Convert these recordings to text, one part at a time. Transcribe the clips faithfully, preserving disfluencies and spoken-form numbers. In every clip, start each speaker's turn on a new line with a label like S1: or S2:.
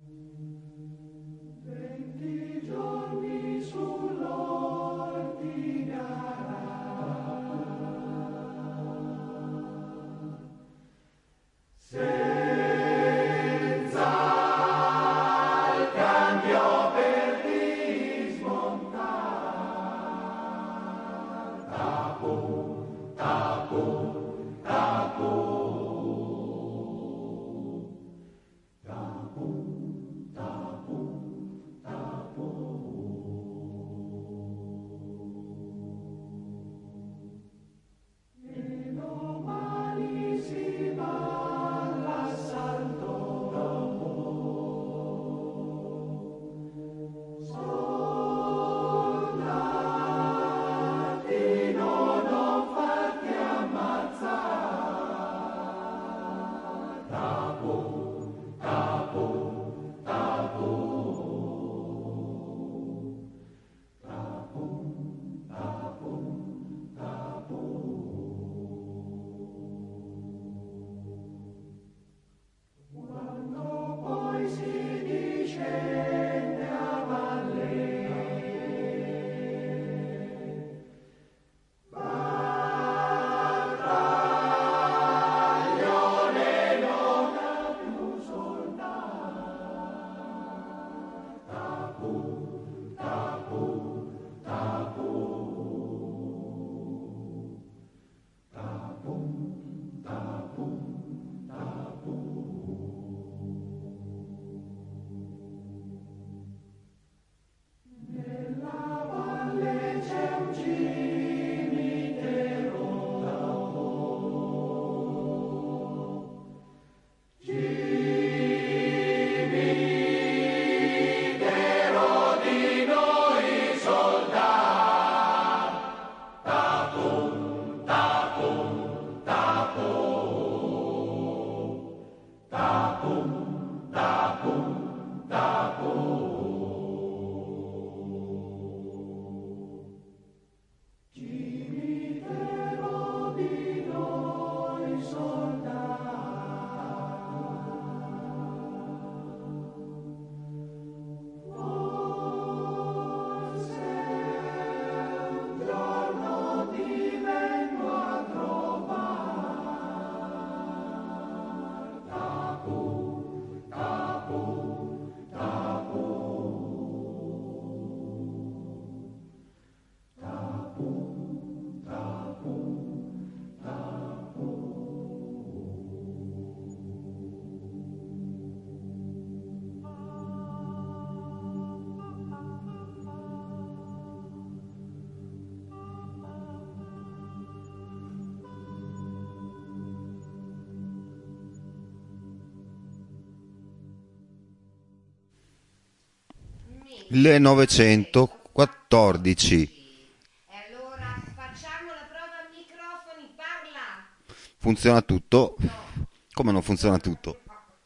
S1: millenovecentoquattordici.
S2: E allora facciamo la prova a microfoni, parla.
S1: Funziona tutto? Come non funziona tutto?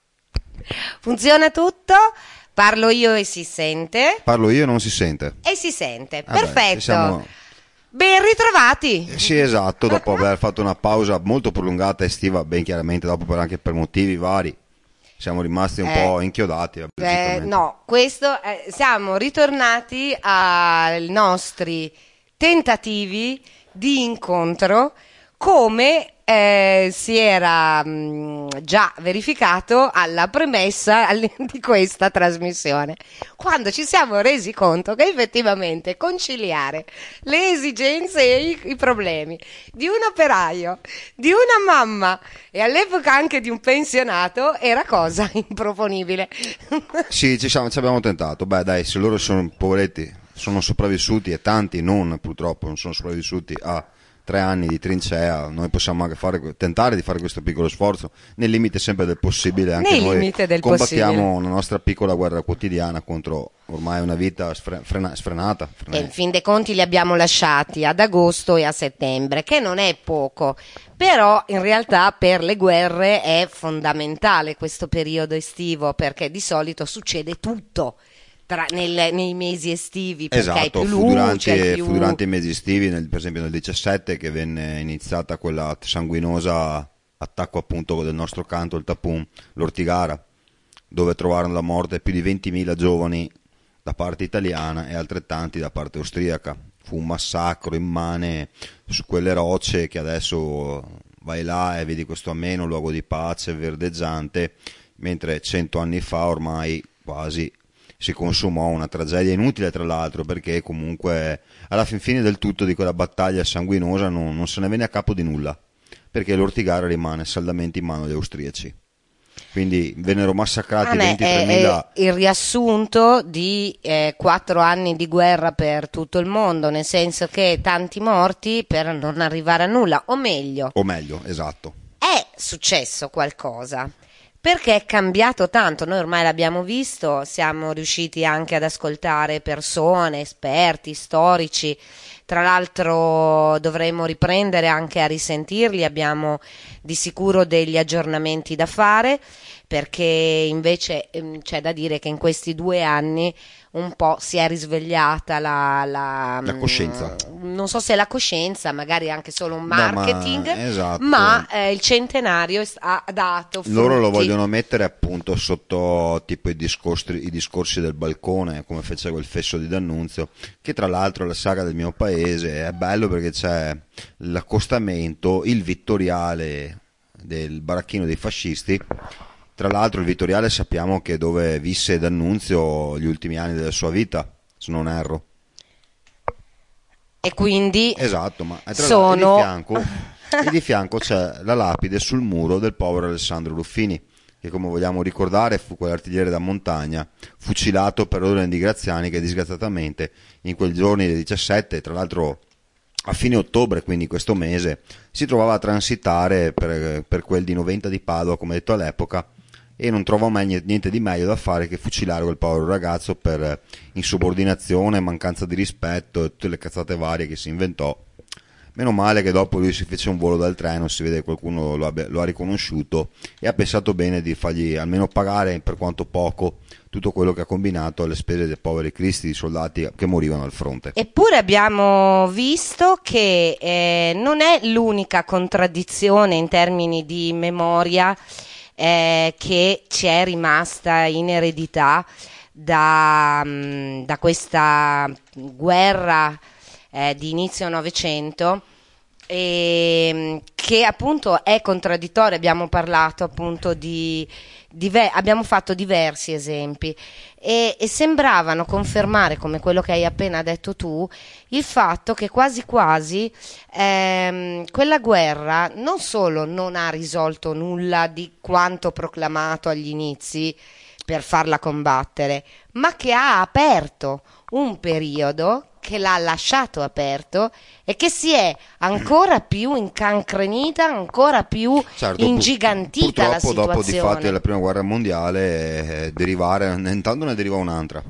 S2: Funziona tutto, parlo io e si sente.
S1: Parlo io e non si sente.
S2: E si sente,
S1: Vabbè,
S2: perfetto.
S1: siamo...
S2: Ben ritrovati.
S1: Eh, sì, esatto, dopo aver fatto una pausa molto prolungata estiva, ben chiaramente, dopo per anche per motivi vari. Siamo rimasti un
S2: Eh,
S1: po' inchiodati.
S2: Eh, no, questo eh, siamo ritornati ai nostri tentativi di incontro come eh, si era mh, già verificato alla premessa all- di questa trasmissione, quando ci siamo resi conto che effettivamente conciliare le esigenze e i, i problemi di un operaio, di una mamma e all'epoca anche di un pensionato era cosa improponibile.
S1: Sì, ci, siamo, ci abbiamo tentato. Beh, dai, se loro sono poveretti, sono sopravvissuti e tanti non, purtroppo, non sono sopravvissuti a tre anni di trincea, noi possiamo anche fare, tentare di fare questo piccolo sforzo nel limite sempre del possibile. Anche
S2: Nel
S1: noi
S2: limite del
S1: combattiamo
S2: possibile.
S1: una nostra piccola guerra quotidiana contro ormai una vita sfre- frena- sfrenata.
S2: E in fin dei conti li abbiamo lasciati ad agosto e a settembre, che non è poco, però in realtà per le guerre è fondamentale questo periodo estivo, perché di solito succede tutto tra, nel, nei mesi estivi, perché hai
S1: Esatto,
S2: più
S1: fu
S2: luce,
S1: durante,
S2: hai più...
S1: fu durante i mesi estivi, nel- per esempio nel diciassette, che venne iniziata quella sanguinosa attacco appunto del nostro canto, il Tapun, l'Ortigara, dove trovarono la morte più di ventimila giovani da parte italiana e altrettanti da parte austriaca. Fu un massacro immane su quelle rocce che adesso vai là e vedi questo ameno luogo di pace verdeggiante, mentre cento anni fa ormai quasi si consumò una tragedia inutile, tra l'altro, perché comunque alla fin fine del tutto di quella battaglia sanguinosa non, non se ne venne a capo di nulla, perché l'Ortigara rimane saldamente in mano agli austriaci. Quindi vennero massacrati ventitremila.
S2: È il riassunto di eh, quattro anni di guerra per tutto il mondo, nel senso che tanti morti per non arrivare a nulla, o meglio,
S1: O meglio, esatto.
S2: è successo qualcosa. Perché è cambiato tanto, noi ormai l'abbiamo visto, siamo riusciti anche ad ascoltare persone, esperti, storici, tra l'altro dovremo riprendere anche a risentirli, abbiamo di sicuro degli aggiornamenti da fare, perché invece ehm, c'è da dire che in questi due anni un po' si è risvegliata la, la,
S1: La coscienza.
S2: mh, non so se la coscienza, magari anche solo un
S1: No, ma-
S2: marketing,
S1: esatto.
S2: ma eh, il centenario è- ha dato frutti.
S1: Loro lo vogliono mettere appunto sotto tipo i discorsi, i discorsi del balcone, come fece quel fesso di D'Annunzio, che tra l'altro la saga del mio paese è bello perché c'è l'accostamento, il vittoriale del baracchino dei fascisti. Tra l'altro il vittoriale sappiamo che è dove visse D'Annunzio gli ultimi anni della sua vita, se non erro.
S2: E quindi
S1: Esatto, ma tra
S2: sono-
S1: l'altro di fianco, e di fianco c'è la lapide sul muro del povero Alessandro Ruffini, che come vogliamo ricordare fu quell'artigliere da montagna, fucilato per ordine di Graziani, che disgraziatamente in quei giorni del diciassette, tra l'altro a fine ottobre, quindi questo mese, si trovava a transitare per, per quel di Noventa di Padova, come detto all'epoca, e non trovò mai niente di meglio da fare che fucilare quel povero ragazzo per insubordinazione, mancanza di rispetto e tutte le cazzate varie che si inventò. Meno male che dopo lui si fece un volo dal treno, si vede che qualcuno lo, abbia, lo ha riconosciuto e ha pensato bene di fargli almeno pagare, per quanto poco, tutto quello che ha combinato alle spese dei poveri cristi di soldati che morivano al fronte.
S2: Eppure abbiamo visto che eh, non è l'unica contraddizione in termini di memoria eh, che ci è rimasta in eredità da, mh, da questa guerra eh, di inizio Novecento, e, che appunto è contraddittoria. Abbiamo parlato appunto di, diver- abbiamo fatto diversi esempi e, e sembravano confermare, come quello che hai appena detto tu, il fatto che quasi quasi ehm, quella guerra non solo non ha risolto nulla di quanto proclamato agli inizi per farla combattere, ma che ha aperto un periodo, che l'ha lasciato aperto e che si è ancora più incancrenita, ancora più
S1: Certo,
S2: ingigantita la
S1: purtroppo dopo di
S2: situazione.
S1: fatti della prima guerra mondiale eh, derivare, intanto ne deriva un'altra,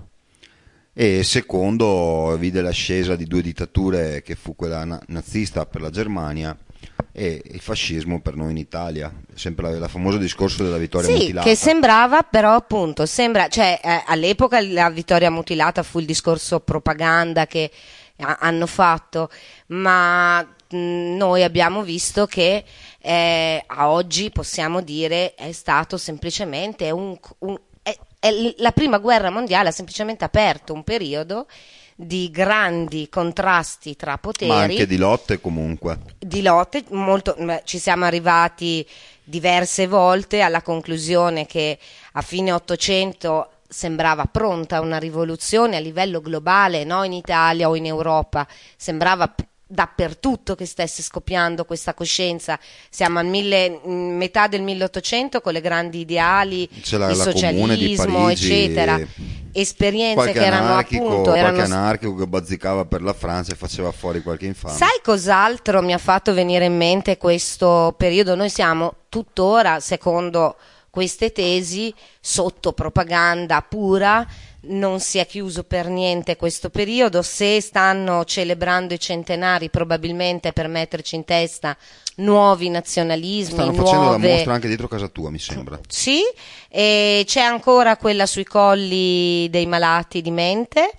S1: e secondo vide l'ascesa di due dittature, che fu quella na- nazista per la Germania e il fascismo per noi in Italia, sempre la, la famoso discorso della vittoria
S2: Sì,
S1: mutilata.
S2: che sembrava però appunto, sembra, cioè eh, all'epoca la vittoria mutilata fu il discorso propaganda che ha- hanno fatto, ma mh, noi abbiamo visto che eh, a oggi possiamo dire è stato semplicemente un, un è, è l- la prima guerra mondiale ha semplicemente aperto un periodo di grandi contrasti tra poteri,
S1: Ma anche di lotte comunque.
S2: di lotte, molto, beh, ci siamo arrivati diverse volte alla conclusione che a fine Ottocento sembrava pronta una rivoluzione a livello globale, no? In Italia o in Europa, sembrava p- dappertutto che stesse scoppiando questa coscienza. Siamo a mille, in metà del milleottocento con le grandi ideali,
S1: C'è la,
S2: il
S1: la Comune di
S2: socialismo,
S1: Parigi,
S2: eccetera. Esperienze
S1: qualche
S2: che erano
S1: anarchico,
S2: appunto erano
S1: qualche anarchico che bazzicava per la Francia e faceva fuori qualche infame.
S2: Sai cos'altro mi ha fatto venire in mente questo periodo? Noi siamo tuttora, secondo queste tesi, sotto propaganda pura, non si è chiuso per niente questo periodo. Se stanno celebrando i centenari, probabilmente per metterci in testa nuovi nazionalismi,
S1: Stanno facendo la
S2: nuove...
S1: mostra anche dietro casa tua, mi sembra.
S2: Sì, e c'è ancora quella sui colli dei malati di mente.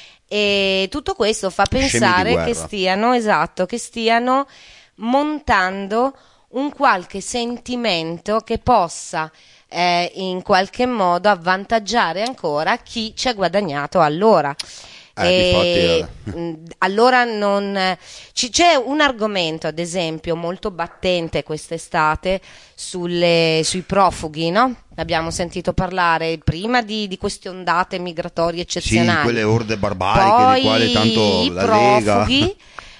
S2: E tutto questo fa
S1: Scemi di
S2: pensare
S1: guerra.
S2: che stiano, esatto, che stiano montando un qualche sentimento che possa eh, in qualche modo avvantaggiare ancora chi ci ha guadagnato allora.
S1: Eh,
S2: E,
S1: difatti, eh.
S2: mh, allora non ci- c'è un argomento, ad esempio, molto battente quest'estate sulle- sui profughi, no? Abbiamo sentito parlare prima di, di queste ondate migratorie
S1: Sì,
S2: eccezionali.
S1: quelle orde barbariche
S2: Poi
S1: di quali tanto
S2: i
S1: la Lega.
S2: profughi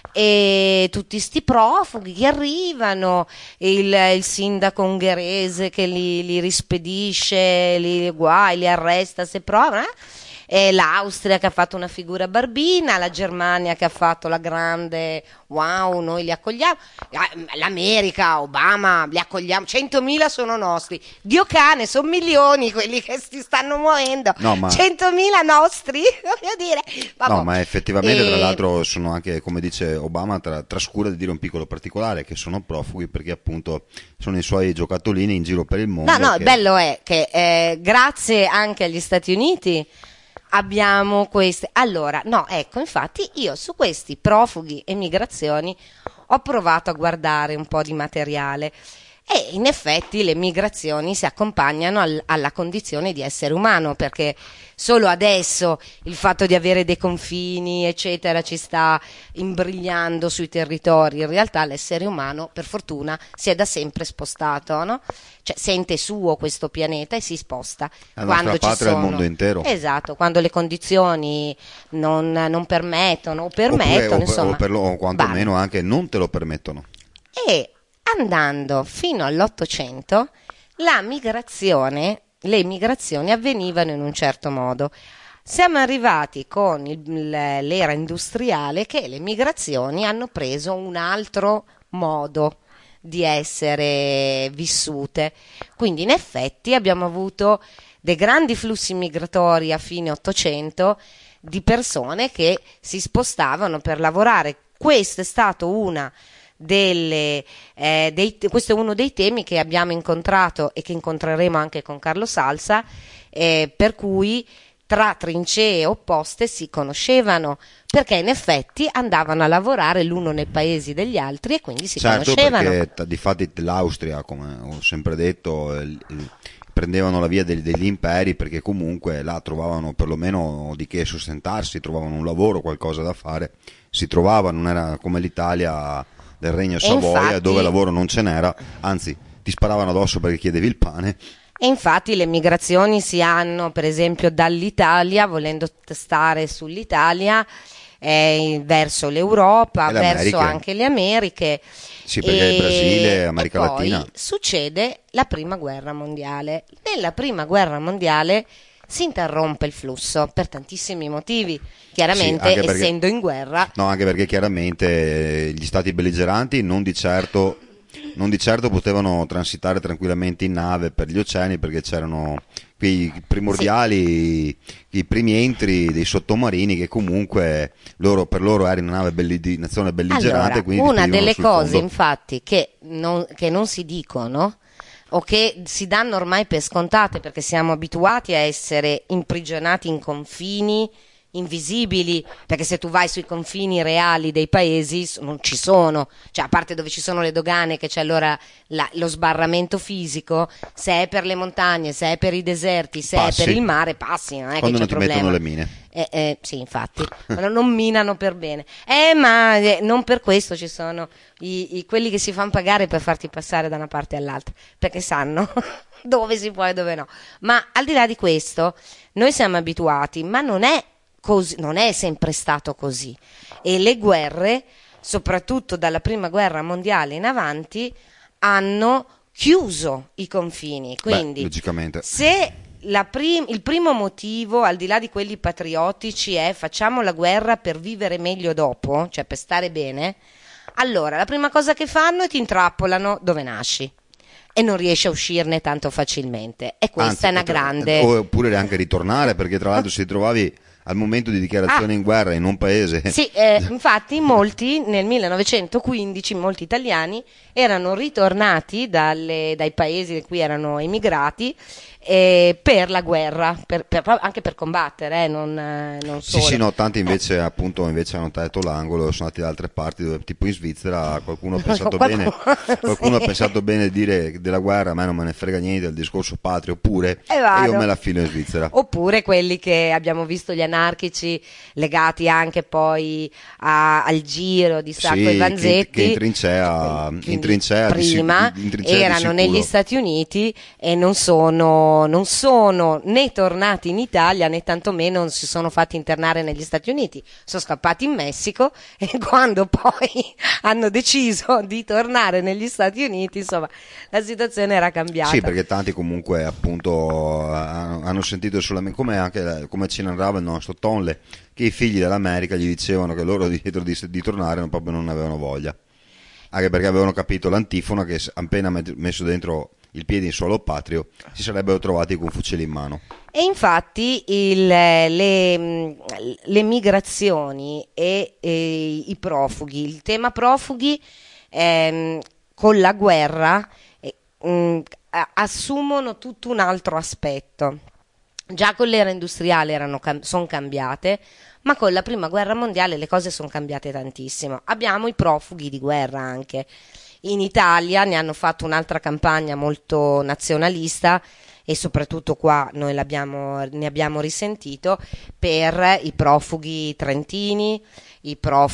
S2: e tutti sti profughi che arrivano, il, il sindaco ungherese che li, li rispedisce, li guai, li arresta se provano, eh? E l'Austria che ha fatto una figura barbina, la Germania che ha fatto la grande wow, noi li accogliamo, l'America, Obama, li accogliamo, centomila sono nostri, Dio cane, sono milioni quelli che si stanno muovendo,
S1: No, ma-
S2: centomila nostri, voglio dire. Vabbè.
S1: No, ma effettivamente, tra
S2: E-
S1: l'altro, sono anche, come dice Obama, tra- trascura di dire un piccolo particolare, che sono profughi perché appunto sono i suoi giocattolini in giro per il mondo.
S2: No, no, il
S1: che-
S2: bello è che eh, grazie anche agli Stati Uniti abbiamo queste. Allora, no, ecco, infatti io su questi profughi e migrazioni ho provato a guardare un po' di materiale e in effetti le migrazioni si accompagnano al- alla condizione di essere umano, perché solo adesso il fatto di avere dei confini, eccetera, ci sta imbrigliando sui territori. In realtà l'essere umano, per fortuna, si è da sempre spostato, no? Cioè sente suo questo pianeta e si sposta
S1: La
S2: quando
S1: nostra
S2: ci
S1: patria è il
S2: sono.
S1: mondo intero.
S2: Esatto, quando le condizioni non, non permettono o permettono,
S1: Oppure, o, per-
S2: insomma,
S1: o, per lo- o quantomeno
S2: vanno.
S1: anche non te lo permettono.
S2: E andando fino all'Ottocento, la migrazione, le migrazioni avvenivano in un certo modo. Siamo arrivati con il- l'era industriale che le migrazioni hanno preso un altro modo di essere vissute. Quindi in effetti abbiamo avuto dei grandi flussi migratori a fine Ottocento di persone che si spostavano per lavorare. Questo è stato una delle, eh, dei, questo è uno dei temi che abbiamo incontrato e che incontreremo anche con Carlo Salsa, eh, per cui tra trincee opposte si conoscevano, perché in effetti andavano a lavorare l'uno nei paesi degli altri e quindi si
S1: Certo,
S2: conoscevano.
S1: perché t- difatti l'Austria, come ho sempre detto, eh, il- prendevano la via degli, degli imperi, perché comunque là trovavano perlomeno di che sostentarsi, trovavano un lavoro, qualcosa da fare, si trovavano, non era come l'Italia del Regno Savoia,
S2: infatti-
S1: dove lavoro non ce n'era, anzi ti sparavano addosso perché chiedevi il pane.
S2: E infatti le migrazioni si hanno, per esempio, dall'Italia, volendo t- stare sull'Italia, eh, verso l'Europa,
S1: E le
S2: verso
S1: Americhe.
S2: anche le Americhe.
S1: Sì, perché il Brasile, America
S2: e poi
S1: Latina.
S2: succede la Prima Guerra Mondiale. Nella Prima Guerra Mondiale si interrompe il flusso per tantissimi motivi. Chiaramente,
S1: Sì, anche perché-
S2: essendo in guerra,
S1: No, anche perché chiaramente eh, gli stati belligeranti non di certo, non di certo potevano transitare tranquillamente in nave per gli oceani, perché c'erano quei primordiali, i primi entri dei sottomarini che comunque loro, per loro era una nave belli- di nazione belligerante.
S2: allora,
S1: Quindi
S2: una
S1: ti
S2: delle
S1: sul
S2: cose,
S1: fondo.
S2: infatti, che non, che non si dicono o che si danno ormai per scontate perché siamo abituati a essere imprigionati in confini invisibili, perché se tu vai sui confini reali dei paesi s- non ci sono, cioè a parte dove ci sono le dogane che c'è allora la- lo sbarramento fisico, se è per le montagne, se è per i deserti, se
S1: Passi.
S2: è per il mare, passi, non è
S1: Quando
S2: che
S1: non
S2: c'è
S1: ti
S2: problema.
S1: mettono le mine.
S2: Eh, eh, sì, infatti, ma non minano per bene. Eh, ma eh, non per questo ci sono i, i- quelli che si fanno pagare per farti passare da una parte all'altra, perché sanno dove si può e dove no. Ma al di là di questo, noi siamo abituati, ma non è così, non è sempre stato così. E le guerre, soprattutto dalla Prima Guerra Mondiale in avanti, hanno chiuso i confini. Quindi,
S1: Beh, logicamente.
S2: se la prim- il primo motivo, al di là di quelli patriottici, è facciamo la guerra per vivere meglio dopo, cioè per stare bene, allora la prima cosa che fanno è ti intrappolano dove nasci e non riesci a uscirne tanto facilmente. E questa
S1: Anzi,
S2: è una
S1: tra-
S2: grande...
S1: Oppure anche ritornare, perché tra l'altro se ti trovavi al momento di dichiarazione
S2: Ah.
S1: in guerra in un paese.
S2: Sì, eh, infatti molti nel millenovecentoquindici, molti italiani erano ritornati dalle- dai paesi da cui erano emigrati eh, per la guerra, per, per, anche per combattere, eh, non, eh, non solo.
S1: Sì, sì, no, tanti invece appunto invece hanno tagliato l'angolo e sono andati da altre parti, dove, tipo in Svizzera qualcuno ha pensato
S2: Qualcuno-
S1: bene, qualcuno
S2: sì.
S1: ha pensato bene di dire della guerra, a me non me ne frega niente del discorso patrio, oppure
S2: E
S1: e
S2: vado.
S1: io me la filo in Svizzera.
S2: Oppure quelli che abbiamo visto, gli anarchici legati anche poi a- al giro di Sacco
S1: Sì,
S2: e
S1: che-
S2: Vanzetti,
S1: che in trincea-
S2: quindi
S1: in trincea di sic-
S2: prima
S1: in trincea di
S2: erano
S1: sicuro.
S2: negli Stati Uniti e non sono, non sono né tornati in Italia né tantomeno non si sono fatti internare negli Stati Uniti, sono scappati in Messico e quando poi hanno deciso di tornare negli Stati Uniti, insomma, la situazione era cambiata.
S1: Sì, perché tanti comunque appunto hanno, hanno sentito solamente, come anche come ce narrava il nostro Tonle, che i figli dell'America gli dicevano che loro dietro di, di tornare non, proprio non avevano voglia, anche perché avevano capito l'antifona che appena met- messo dentro il piede in suolo patrio si sarebbero trovati con un fucile in mano.
S2: E infatti il- le, le migrazioni e, e i profughi, il tema profughi ehm, con la guerra eh, mh, a- assumono tutto un altro aspetto. Già con l'era industriale erano cam- sono cambiate, ma con la prima guerra mondiale le cose sono cambiate tantissimo. Abbiamo i profughi di guerra anche. In Italia ne hanno fatto un'altra campagna molto nazionalista e soprattutto qua noi l'abbiamo- ne abbiamo risentito per i profughi trentini, i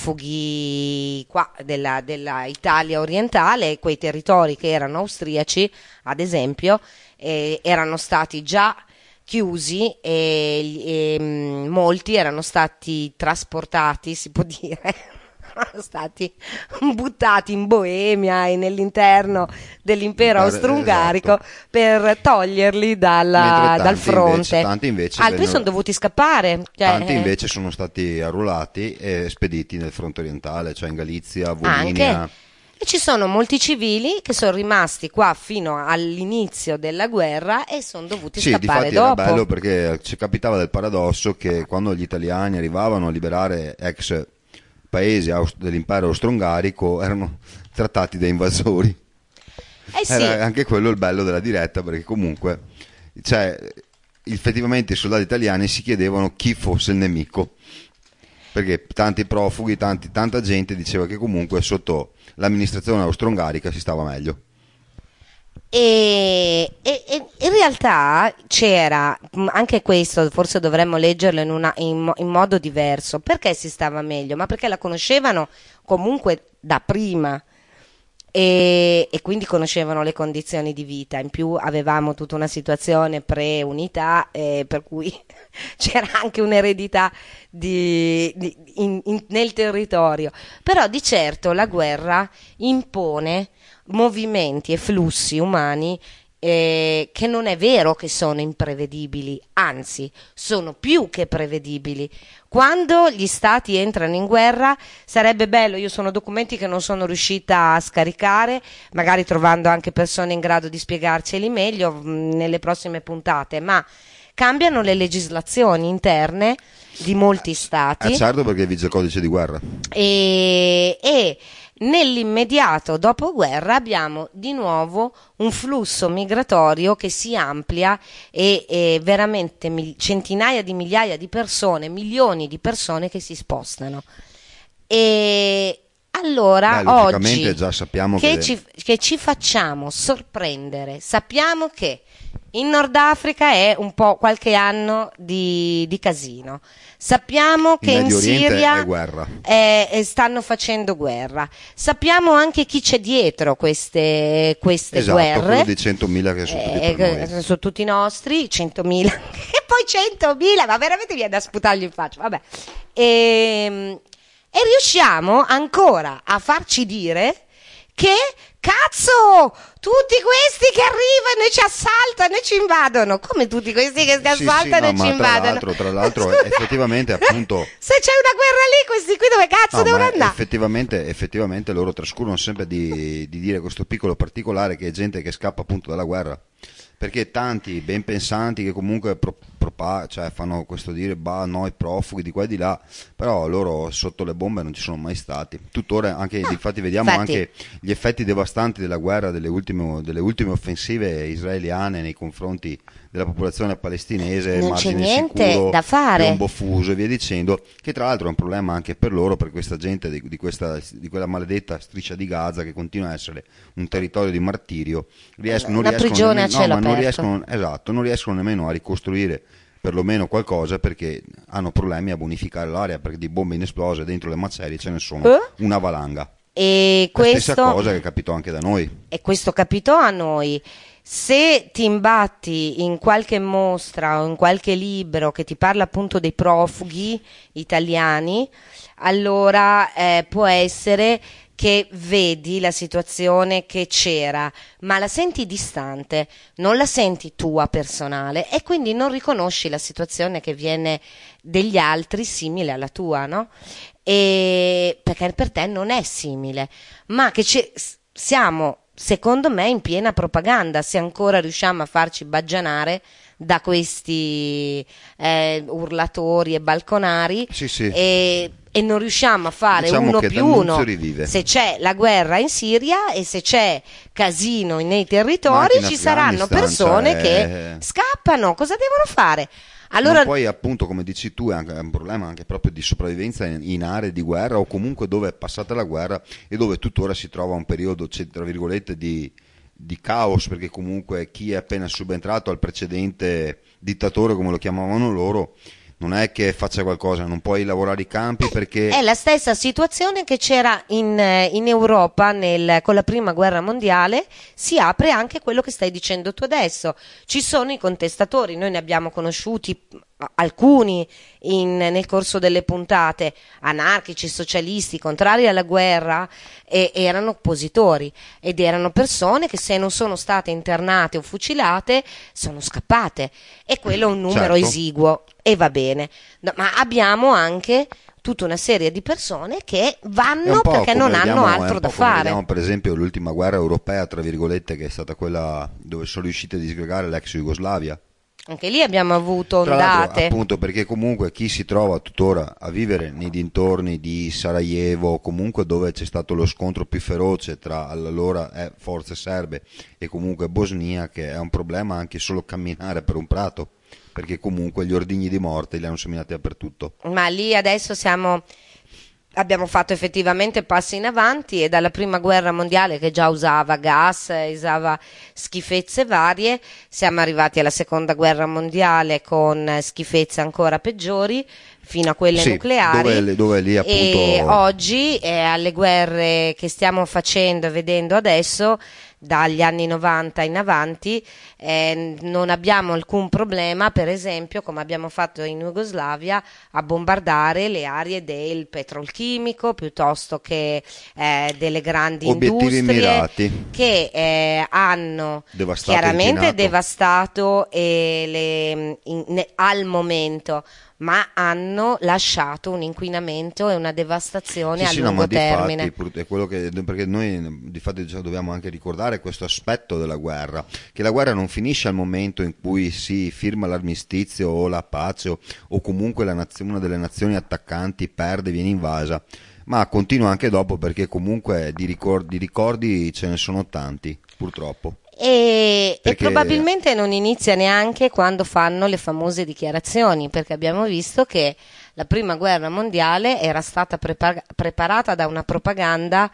S2: profughi qua della, della Italia orientale, quei territori che erano austriaci, ad esempio, eh, erano stati già chiusi e, e, mh, molti erano stati trasportati, si può dire, erano stati buttati in Boemia e nell'interno dell'impero
S1: Per-
S2: austro-ungarico
S1: esatto.
S2: per toglierli dalla-
S1: Mentre
S2: dal
S1: tanti
S2: fronte.
S1: invece- tanti invece
S2: Altri
S1: vennero-
S2: sono dovuti scappare. Cioè,
S1: Tanti
S2: eh,
S1: invece sono stati arruolati e spediti nel fronte orientale, cioè in Galizia, Volhynia.
S2: anche. E ci sono molti civili che sono rimasti qua fino all'inizio della guerra e sono dovuti
S1: Sì,
S2: scappare
S1: difatti era
S2: dopo.
S1: bello perché ci capitava del paradosso che quando gli italiani arrivavano a liberare ex paesi aus- dell'impero austro-ungarico erano trattati da invasori.
S2: Eh sì.
S1: Era anche quello il bello della diretta, perché comunque cioè, effettivamente i soldati italiani si chiedevano chi fosse il nemico, perché tanti profughi, tanti- tanta gente diceva che comunque sotto l'amministrazione austro-ungarica si stava meglio.
S2: E, e- e in realtà c'era mh, anche questo, forse dovremmo leggerlo in, una- in mo- in modo diverso. Perché si stava meglio? Ma perché la conoscevano comunque da prima e, e quindi conoscevano le condizioni di vita. In più avevamo tutta una situazione pre-unità, eh, per cui c'era anche un'eredità di- di- in- in- nel territorio. Però di certo la guerra impone movimenti e flussi umani eh, che non è vero che sono imprevedibili, anzi sono più che prevedibili. Quando gli stati entrano in guerra sarebbe bello, io sono documenti che non sono riuscita a scaricare, magari trovando anche persone in grado di spiegarceli meglio mh, nelle prossime puntate, ma cambiano le legislazioni interne di molti stati.
S1: Eh, certo, perché vige il codice di guerra.
S2: E, e nell'immediato dopoguerra abbiamo di nuovo un flusso migratorio che si amplia e, e veramente mil- centinaia di migliaia di persone, milioni di persone che si spostano. E allora
S1: Beh, logicamente
S2: oggi
S1: già sappiamo
S2: che,
S1: che-
S2: ci, che ci facciamo sorprendere, sappiamo che in Nord Africa è un po' qualche anno di, di casino. Sappiamo che in
S1: Medio Oriente
S2: Siria
S1: è guerra.
S2: eh, eh, stanno facendo guerra. Sappiamo anche chi c'è dietro queste, queste
S1: Esatto,
S2: guerre.
S1: quello di centomila che sono tutti
S2: Eh,
S1: per
S2: che
S1: noi.
S2: sono tutti nostri, centomila. E poi centomila, ma veramente viene da sputargli in faccia. Vabbè. E, e riusciamo ancora a farci dire che cazzo, tutti questi che arrivano e ci assaltano e ci invadono, come tutti questi che si
S1: Sì, sì,
S2: assaltano
S1: no,
S2: e
S1: ma
S2: ci
S1: tra
S2: invadono.
S1: l'altro- tra l'altro,
S2: Scusa.
S1: effettivamente, appunto-
S2: se c'è una guerra lì, questi qui dove cazzo
S1: No,
S2: devono
S1: ma
S2: andare?
S1: effettivamente, effettivamente loro trascurano sempre di, di dire questo piccolo particolare che è gente che scappa appunto dalla guerra, perché tanti ben pensanti che comunque pro, propa- cioè fanno questo dire, bah, noi profughi di qua e di là, però loro sotto le bombe non ci sono mai stati. Tuttora, anche,
S2: Ah,
S1: infatti vediamo
S2: infatti,
S1: anche gli effetti devastanti della guerra, delle ultime, delle ultime offensive israeliane nei confronti della popolazione palestinese,
S2: non c'è
S1: margine
S2: niente
S1: sicuro,
S2: da fare.
S1: piombo fuso e via dicendo, che tra l'altro è un problema anche per loro, per questa gente di, di, questa, di quella maledetta striscia di Gaza che continua a essere un territorio di martirio. Riescono, non
S2: Una
S1: riescono
S2: prigione a
S1: nemmeno,
S2: cielo
S1: no, ma non
S2: aperto.
S1: riescono, esatto, non riescono nemmeno a ricostruire perlomeno qualcosa, perché hanno problemi a bonificare l'area, perché di bombe inesplose dentro le macerie ce ne sono
S2: Eh?
S1: una valanga.
S2: E
S1: La stessa
S2: questo,
S1: cosa che capitò anche da noi.
S2: e questo capitò a noi. Se ti imbatti in qualche mostra o in qualche libro che ti parla appunto dei profughi italiani, allora eh, può essere che vedi la situazione che c'era, ma la senti distante, non la senti tua personale e quindi non riconosci la situazione che viene degli altri simile alla tua, no? E perché per te non è simile, ma che ci, siamo, secondo me, in piena propaganda, se ancora riusciamo a farci baggianare da questi eh, urlatori e balconari.
S1: Sì, sì.
S2: E, e non riusciamo a fare
S1: Diciamo
S2: uno
S1: che
S2: più
S1: D'Annunzio
S2: uno
S1: rivive.
S2: se c'è la guerra in Siria e se c'è casino nei
S1: Ma
S2: territori,
S1: anche in
S2: ci saranno
S1: Afghanistan,
S2: persone
S1: cioè,
S2: che scappano. Cosa devono fare? Allora,
S1: ma poi appunto, come dici tu, è anche un problema anche proprio di sopravvivenza in, in aree di guerra o comunque dove è passata la guerra e dove tuttora si trova un periodo, tra virgolette, di, di caos, perché comunque chi è appena subentrato al precedente dittatore, come lo chiamavano loro, non è che faccia qualcosa, non puoi lavorare i campi perché...
S2: è la stessa situazione che c'era in, eh, in Europa nel- con la prima guerra mondiale, si apre anche quello che stai dicendo tu adesso. Ci sono i contestatori, noi ne abbiamo conosciuti a- alcuni in- nel corso delle puntate, anarchici, socialisti, contrari alla guerra, e erano oppositori ed erano persone che se non sono state internate o fucilate sono scappate e quello è un numero
S1: Certo.
S2: esiguo e va bene. No, ma abbiamo anche tutta una serie di persone che
S1: È
S2: vanno
S1: un po'
S2: perché
S1: come
S2: non
S1: vediamo-
S2: hanno
S1: è un
S2: altro
S1: po'
S2: da
S1: come
S2: fare.
S1: Vediamo per esempio l'ultima guerra europea, tra virgolette, che è stata quella dove sono riusciti a disgregare l'ex Jugoslavia.
S2: Anche lì abbiamo avuto
S1: Tra l'altro,
S2: ondate.
S1: appunto, perché comunque chi si trova tuttora a vivere nei dintorni di Sarajevo, comunque dove c'è stato lo scontro più feroce tra allora eh, forze serbe e comunque Bosnia, che è un problema anche solo camminare per un prato, perché comunque gli ordigni di morte li hanno seminati dappertutto.
S2: Ma lì adesso siamo, abbiamo fatto effettivamente passi in avanti e dalla prima guerra mondiale che già usava gas, eh, usava schifezze varie, siamo arrivati alla seconda guerra mondiale con eh, schifezze ancora peggiori fino a quelle
S1: Sì,
S2: nucleari
S1: dove, dove lì appunto...
S2: e oggi eh, alle guerre che stiamo facendo e vedendo adesso dagli anni novanta in avanti eh, non abbiamo alcun problema, per esempio, come abbiamo fatto in Jugoslavia, a bombardare le aree del petrolchimico piuttosto che eh, delle grandi
S1: Obiettivi
S2: industrie
S1: mirati.
S2: che eh, hanno
S1: Devastato,
S2: chiaramente
S1: inquinato.
S2: devastato e le- in- ne- al momento, ma hanno lasciato un inquinamento e una devastazione
S1: Sì,
S2: a
S1: sì, no,
S2: lungo
S1: ma di
S2: termine.
S1: fatti, pur- è quello che, perché noi di fatto diciamo, dobbiamo anche ricordare questo aspetto della guerra, che la guerra non finisce al momento in cui si firma l'armistizio o la pace o, o comunque la nazione, una delle nazioni attaccanti perde, viene invasa, ma continua anche dopo, perché comunque di ricordi, di ricordi ce ne sono tanti, purtroppo.
S2: E, e
S1: Perché-
S2: probabilmente non inizia neanche quando fanno le famose dichiarazioni, perché abbiamo visto che la prima guerra mondiale era stata prepa- preparata da una propaganda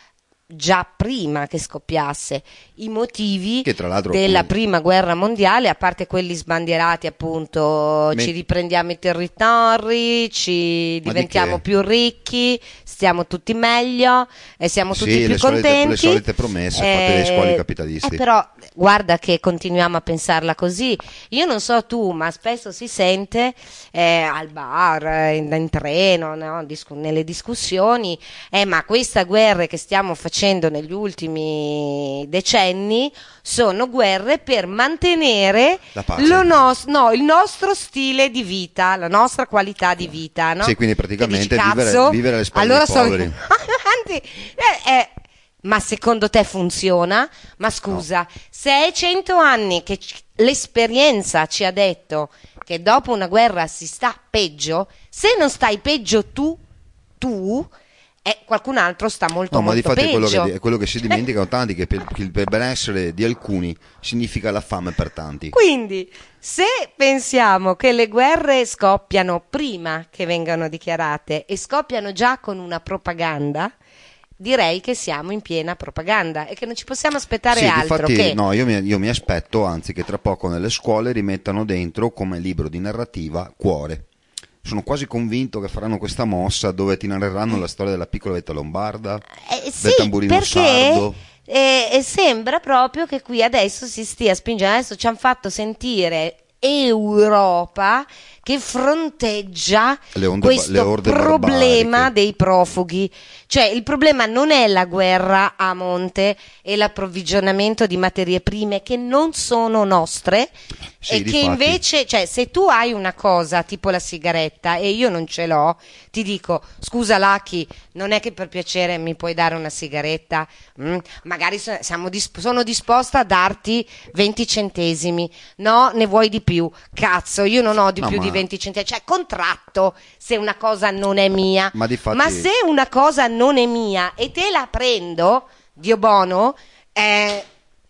S2: già prima che scoppiasse. I motivi
S1: Che tra l'altro,
S2: della
S1: appunto-
S2: prima guerra mondiale, a parte quelli sbandierati appunto,
S1: Me-
S2: ci riprendiamo i territori, ci
S1: Ma di
S2: diventiamo
S1: che?
S2: più ricchi, stiamo tutti meglio e siamo
S1: Sì,
S2: tutti più
S1: le solite-
S2: contenti.
S1: le solite promesse fatte dai squali capitalisti.
S2: Eh, però guarda che continuiamo a pensarla così. Io non so tu, ma spesso si sente eh, al bar, eh, in, in treno, no? Discu- nelle discussioni, eh, ma queste guerre che stiamo facendo negli ultimi decenni sono guerre per mantenere
S1: La pace.
S2: lo nos- no, il nostro stile di vita, la nostra qualità di vita, no?
S1: Sì, quindi
S2: Che
S1: praticamente
S2: dici,
S1: vivere-
S2: "Cazzo,
S1: vivere alle spalle
S2: allora
S1: dei
S2: sono
S1: poveri."
S2: avanti. Eh, eh, Ma secondo te funziona? Ma scusa,
S1: No.
S2: se è cento anni che c- l'esperienza ci ha detto che dopo una guerra si sta peggio, se non stai peggio tu, tu, eh, qualcun altro sta molto
S1: No, ma
S2: molto
S1: difatti è quello
S2: peggio.
S1: che, è quello che si dimenticano tanti, che per, che il benessere di alcuni significa la fame per tanti.
S2: Quindi, se pensiamo che le guerre scoppiano prima che vengano dichiarate e scoppiano già con una propaganda, direi che siamo in piena propaganda e che non ci possiamo aspettare
S1: Sì,
S2: altro
S1: difatti,
S2: che...
S1: no, io mi, io mi aspetto, anzi, che tra poco nelle scuole rimettano dentro come libro di narrativa Cuore. Sono quasi convinto che faranno questa mossa dove ti narreranno la storia della piccola vetta lombarda,
S2: Eh,
S1: del
S2: sì,
S1: tamburino
S2: perché
S1: sardo.
S2: eh, eh, sembra proprio che qui adesso si stia spingendo, adesso ci hanno fatto sentire Europa che fronteggia
S1: Le onde ba- le
S2: questo
S1: orde
S2: problema
S1: barbariche.
S2: dei profughi. Cioè il problema non è la guerra a monte e l'approvvigionamento di materie prime che non sono nostre
S1: Sì,
S2: e che
S1: difatti.
S2: invece, cioè se tu hai una cosa tipo la sigaretta e io non ce l'ho, ti dico scusa Lucky, non è che per piacere mi puoi dare una sigaretta? Mm, magari so- siamo disp- sono disposta a darti venti centesimi, no, ne vuoi di più? Cazzo, io non ho di
S1: No,
S2: più
S1: ma-
S2: di venti centesimi, cioè contratto se una cosa non è mia.
S1: Ma difatti-
S2: Ma se una cosa non è mia e te la prendo, Dio buono, eh,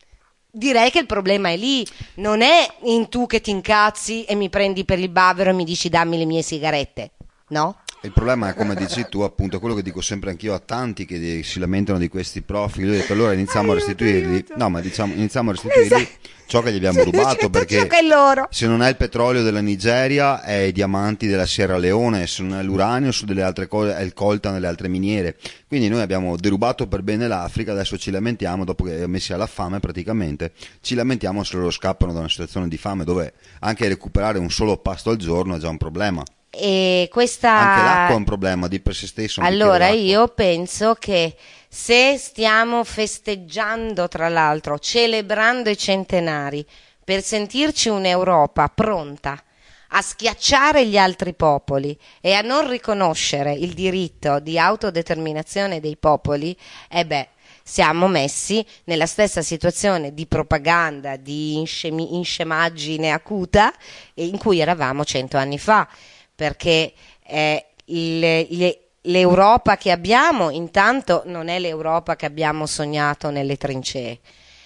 S2: direi che il problema è lì, non è in tu che ti incazzi e mi prendi per il bavero e mi dici dammi le mie sigarette, no?
S1: Il problema è, come dici tu, appunto, è quello che dico sempre anch'io a tanti che di- si lamentano di questi profili. Io ho detto allora iniziamo a
S2: Aiuto,
S1: restituirli.
S2: aiuto.
S1: No, ma diciamo, iniziamo a restituirli
S2: Esatto.
S1: ciò che gli abbiamo rubato,
S2: Ciò
S1: perché
S2: che è loro.
S1: se non è il petrolio della Nigeria è i diamanti della Sierra Leone, se non è l'uranio su delle altre cose è il coltan nelle altre miniere. Quindi noi abbiamo derubato per bene l'Africa, adesso ci lamentiamo, dopo che è messi alla fame praticamente, ci lamentiamo se loro scappano da una situazione di fame dove anche recuperare un solo pasto al giorno è già un problema.
S2: E questa...
S1: Anche l'acqua è un problema di per sé stesso. un
S2: Allora
S1: bicchiere d'acqua.
S2: io penso che se stiamo festeggiando, tra l'altro, celebrando i centenari, per sentirci un'Europa pronta a schiacciare gli altri popoli e a non riconoscere il diritto di autodeterminazione dei popoli, eh beh, siamo messi nella stessa situazione di propaganda, di inscemi- inscemaggine acuta in cui eravamo cento anni fa, perché eh, il- il- l'Europa che abbiamo intanto non è l'Europa che abbiamo sognato nelle trincee.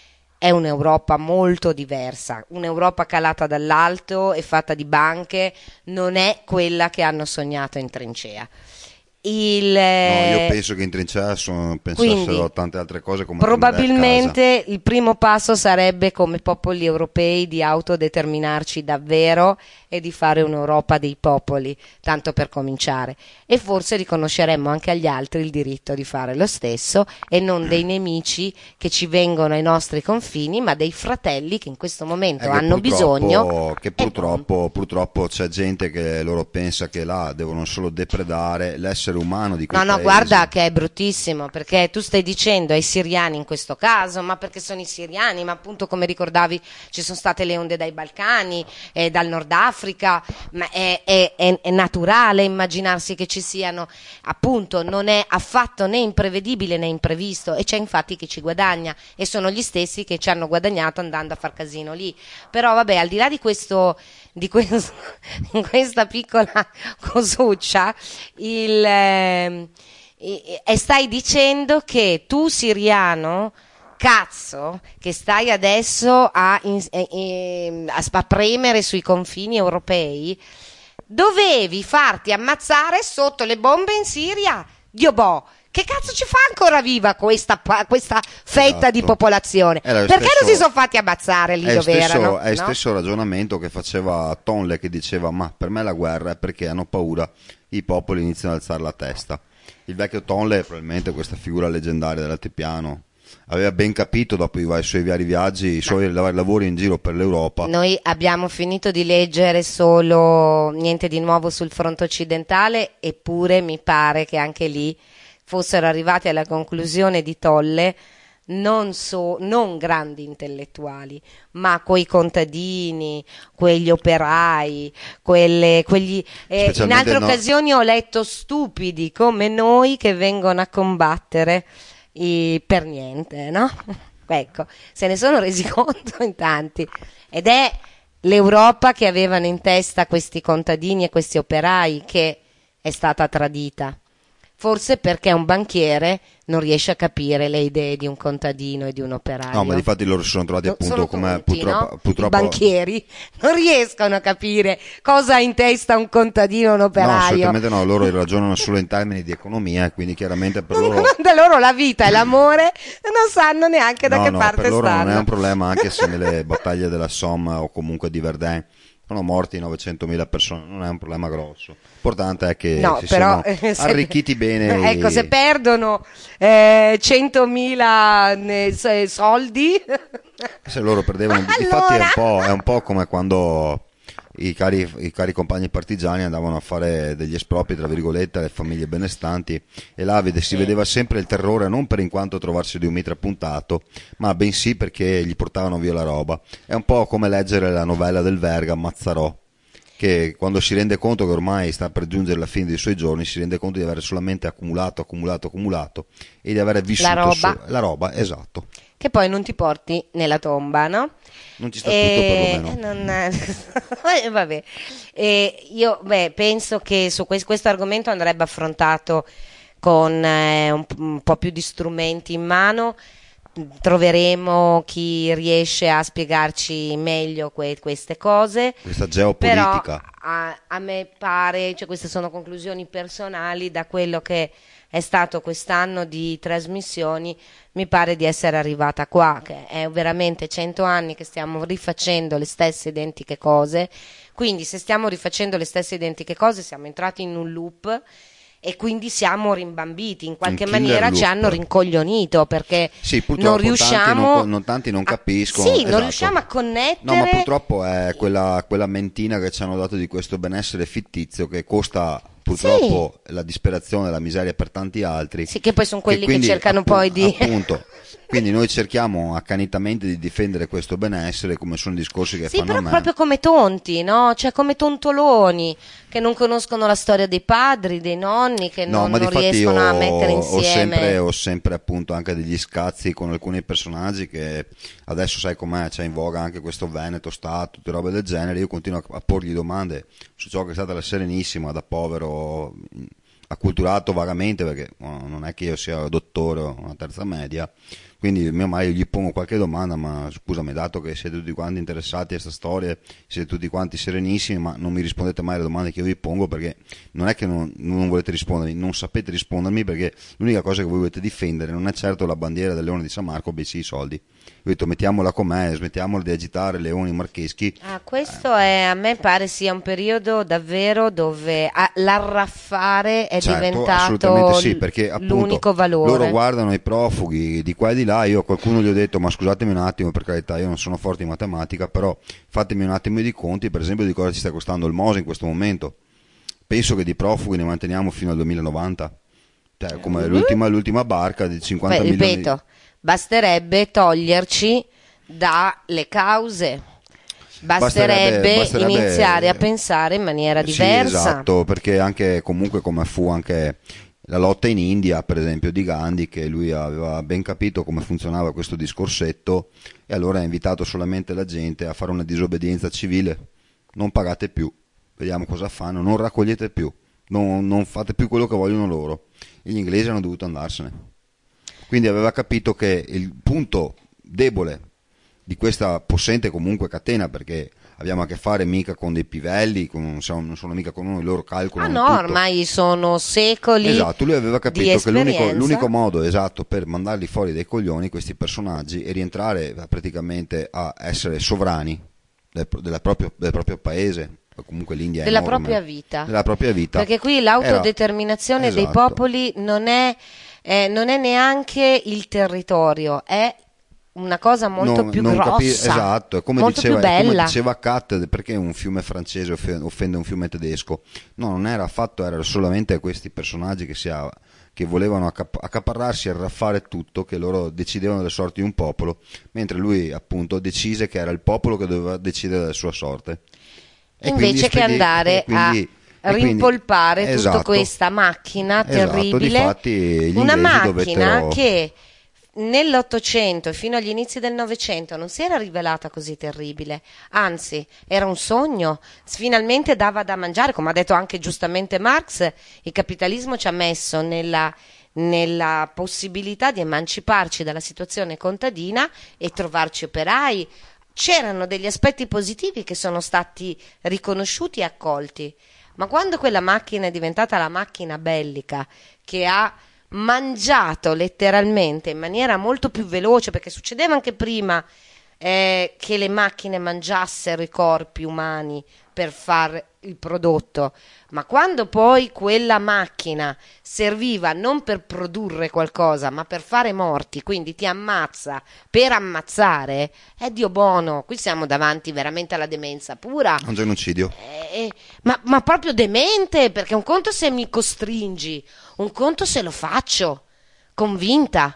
S2: È un'Europa molto diversa, un'Europa calata dall'alto e fatta di banche, non è quella che hanno sognato in trincea. Il,
S1: No,
S2: eh,
S1: io penso che in trincea sono, pensassero
S2: quindi,
S1: a tante altre cose come rimanere a casa.
S2: probabilmente il primo passo sarebbe come popoli europei di autodeterminarci davvero e di fare un'Europa dei popoli, tanto per cominciare. E forse riconosceremmo anche agli altri il diritto di fare lo stesso e non dei nemici che ci vengono ai nostri confini, ma dei fratelli che in questo momento
S1: È che
S2: hanno
S1: purtroppo-
S2: bisogno.
S1: che
S2: e
S1: purtroppo, purtroppo c'è gente che loro pensa che là devono solo depredare l'essere umano di quei
S2: No, no,
S1: paesi.
S2: guarda che è bruttissimo, perché tu stai dicendo ai siriani in questo caso, ma perché sono i siriani, ma appunto come ricordavi ci sono state le onde dai Balcani, eh, dal Nord Africa, ma è, è- è- è naturale immaginarsi che ci siano, appunto non è affatto né imprevedibile né imprevisto e c'è infatti chi ci guadagna e sono gli stessi che ci hanno guadagnato andando a far casino lì. Però vabbè, al di là di questo, di questo, questa piccola cosuccia, il, ehm, e, e stai dicendo che tu siriano, cazzo, che stai adesso a, in- eh, eh, a, a premere sui confini europei, dovevi farti ammazzare sotto le bombe in Siria, Dio boh. Che cazzo ci fa ancora viva questa, pa- questa fetta
S1: Esatto.
S2: di popolazione?
S1: Era lo
S2: Perché
S1: stesso-
S2: non si sono fatti ammazzare lì
S1: È il
S2: dove
S1: stesso,
S2: erano?
S1: è il
S2: no?
S1: stesso ragionamento che faceva Tonle, che diceva ma per me la guerra è perché hanno paura i popoli iniziano ad alzare la testa. Il vecchio Tonle, probabilmente questa figura leggendaria dell'altipiano, aveva ben capito dopo i, i suoi vari viaggi, i suoi vari lavori in giro per l'Europa.
S2: Noi abbiamo finito di leggere solo niente di nuovo sul fronte occidentale, eppure mi pare che anche lì fossero arrivati alla conclusione di Tolle non, so, non grandi intellettuali, ma quei contadini, quegli operai, quelle, quegli, eh, in
S1: Specialmente
S2: altre
S1: no-
S2: occasioni ho letto stupidi come noi che vengono a combattere i- per niente, no? Ecco, se ne sono resi conto in tanti. Ed è l'Europa che avevano in testa questi contadini e questi operai che è stata tradita. Forse perché un banchiere non riesce a capire le idee di un contadino e di un operaio.
S1: No, ma difatti loro si sono trovati
S2: No,
S1: appunto
S2: sono
S1: come
S2: tutti,
S1: purtroppo,
S2: no?
S1: purtroppo
S2: I banchieri non riescono a capire cosa ha in testa un contadino o un
S1: no,
S2: operaio.
S1: assolutamente no, loro ragionano solo in termini di economia, e quindi chiaramente per loro
S2: Da loro la vita e l'amore non sanno neanche da
S1: no,
S2: che
S1: no,
S2: parte
S1: per loro
S2: stanno.
S1: non è un problema, anche se nelle battaglie della Somme o comunque di Verdun sono morti novecentomila persone, non è un problema grosso. L'importante è che
S2: No,
S1: si
S2: però
S1: siano
S2: eh, se-
S1: arricchiti bene.
S2: Ecco,
S1: i-
S2: se perdono eh, centomila ne- se- soldi,
S1: Se loro perdevano, difatti è un
S2: allora
S1: po', è un po' come quando i cari, i cari compagni partigiani andavano a fare degli espropri, tra virgolette, alle famiglie benestanti, e là vede- si vedeva sempre il terrore, non per in quanto trovarsi di un mitra puntato, ma bensì perché gli portavano via la roba. È un po' come leggere la novella del Verga, Mazzarò, che quando si rende conto che ormai sta per giungere la fine dei suoi giorni, si rende conto di aver solamente accumulato, accumulato, accumulato, e di aver vissuto
S2: roba.
S1: so- la roba, esatto.
S2: che poi non ti porti nella tomba, no?
S1: Non ci sta
S2: E-
S1: tutto perlomeno.
S2: non- eh, vabbè. E io beh, penso che su quest- questo argomento andrebbe affrontato con eh, un, un po' più di strumenti in mano. Troveremo chi riesce a spiegarci meglio que- queste cose.
S1: Questa
S2: Però
S1: geopolitica.
S2: a, a me pare, cioè queste sono conclusioni personali da quello che è stato quest'anno di trasmissioni, mi pare di essere arrivata qua, che è veramente cento anni che stiamo rifacendo le stesse identiche cose, quindi se stiamo rifacendo le stesse identiche cose siamo entrati in un loop e quindi siamo rimbambiti, in qualche
S1: Un killer
S2: maniera ci
S1: loop.
S2: hanno rincoglionito perché
S1: Sì, purtroppo
S2: non
S1: tanti
S2: riusciamo
S1: non, non- tanti non
S2: a-
S1: capiscono.
S2: sì, non
S1: esatto.
S2: riusciamo a connettere.
S1: No, ma purtroppo è quella, quella mentina che ci hanno dato di questo benessere fittizio che costa purtroppo la disperazione e la miseria per tanti altri.
S2: Sì, che poi sono quelli che
S1: quindi,
S2: cercano
S1: appu-
S2: poi di-
S1: Appunto, quindi noi cerchiamo accanitamente di difendere questo benessere, come sono i discorsi che
S2: Sì,
S1: fanno
S2: però
S1: a me.
S2: proprio come tonti, no? Cioè come tontoloni che non conoscono la storia dei padri, dei nonni, che
S1: No,
S2: non,
S1: ma
S2: non
S1: difatti
S2: riescono
S1: io
S2: a mettere
S1: ho
S2: insieme.
S1: sempre, ho sempre appunto anche degli scazzi con alcuni personaggi che adesso sai com'è, c'è in voga anche questo Veneto, Stato, tutte robe del genere. Io continuo a, a porgli domande su ciò che è stata la Serenissima, da povero mh, acculturato vagamente, perché oh, non è che io sia dottore o una terza media, quindi mio mai gli pongo qualche domanda, ma scusami, dato che siete tutti quanti interessati a questa storia, siete tutti quanti serenissimi, ma non mi rispondete mai alle domande che io vi pongo, perché non è che non, non volete rispondermi, non sapete rispondermi, perché l'unica cosa che voi volete difendere non è certo la bandiera del Leone di San Marco, bensì i soldi. Io ho detto mettiamola com'è, smettiamola di agitare leoni marcheschi.
S2: Ah, questo è, a me pare sia un periodo davvero dove ah, l'arraffare è
S1: Certo,
S2: diventato
S1: assolutamente sì, perché appunto
S2: l'unico valore.
S1: loro guardano i profughi di qua e di là. Io a qualcuno gli ho detto ma scusatemi un attimo, per carità, io non sono forte in matematica, però fatemi un attimo di conti, per esempio di cosa ci sta costando il Mose in questo momento. Penso che di profughi ne manteniamo fino al duemilanovanta, cioè come l'ultima, l'ultima barca di cinquanta
S2: Beh,
S1: milioni.
S2: ripeto, basterebbe toglierci dalle cause. Basterebbe,
S1: Basterebbe- basterebbe-
S2: iniziare a pensare in maniera
S1: Sì,
S2: diversa.
S1: esatto, perché anche comunque come fu anche la lotta in India, per esempio, di Gandhi, che lui aveva ben capito come funzionava questo discorsetto, e allora ha invitato solamente la gente a fare una disobbedienza civile. Non pagate più, vediamo cosa fanno, non raccogliete più, non, non fate più quello che vogliono loro. E gli inglesi hanno dovuto andarsene. Quindi aveva capito che il punto debole di questa possente comunque catena, perché abbiamo a che fare mica con dei pivelli, con, non sono non sono mica con noi, loro
S2: Ah
S1: calcolano
S2: no,
S1: tutto.
S2: ormai sono secoli
S1: Esatto, lui aveva
S2: di
S1: capito che l'unico,
S2: esperienza.
S1: l'unico modo esatto per mandarli fuori dai coglioni questi personaggi e rientrare praticamente a essere sovrani del, della proprio, del proprio paese, o comunque l'India è
S2: della
S1: enorme,
S2: propria vita.
S1: della propria vita.
S2: Perché qui l'autodeterminazione
S1: Era-
S2: dei
S1: esatto.
S2: popoli non è, eh, non è neanche il territorio, è una cosa molto
S1: Non-
S2: più
S1: non
S2: grossa,
S1: capi- esatto, è come,
S2: molto
S1: diceva,
S2: più
S1: è come
S2: bella.
S1: diceva Kat, perché un fiume francese off- offende un fiume tedesco? No, non era affatto, erano solamente questi personaggi che, si ha- che volevano accap- accaparrarsi e arraffare tutto, che loro decidevano delle sorti di un popolo, mentre lui appunto decise che era il popolo che doveva decidere della sua sorte. E
S2: Invece
S1: quindi
S2: che
S1: spedì-
S2: andare
S1: e quindi
S2: rimpolpare
S1: esatto,
S2: tutta questa macchina
S1: esatto,
S2: terribile,
S1: difatti gli
S2: una
S1: inglesi
S2: macchina
S1: dovettero...
S2: che nell'Ottocento e fino agli inizi del Novecento non si era rivelata così terribile, anzi era un sogno, finalmente dava da mangiare, come ha detto anche giustamente Marx, il capitalismo ci ha messo nella, nella possibilità di emanciparci dalla situazione contadina e trovarci operai. C'erano degli aspetti positivi che sono stati riconosciuti e accolti, ma quando quella macchina è diventata la macchina bellica che ha mangiato letteralmente in maniera molto più veloce, perché succedeva anche prima eh, che le macchine mangiassero i corpi umani per fare il prodotto, ma quando poi quella macchina serviva non per produrre qualcosa ma per fare morti, quindi ti ammazza per ammazzare, è Dio buono, qui siamo davanti veramente alla demenza pura,
S1: un genocidio.
S2: eh, ma, ma proprio demente, perché un conto se mi costringi, un conto se lo faccio convinta,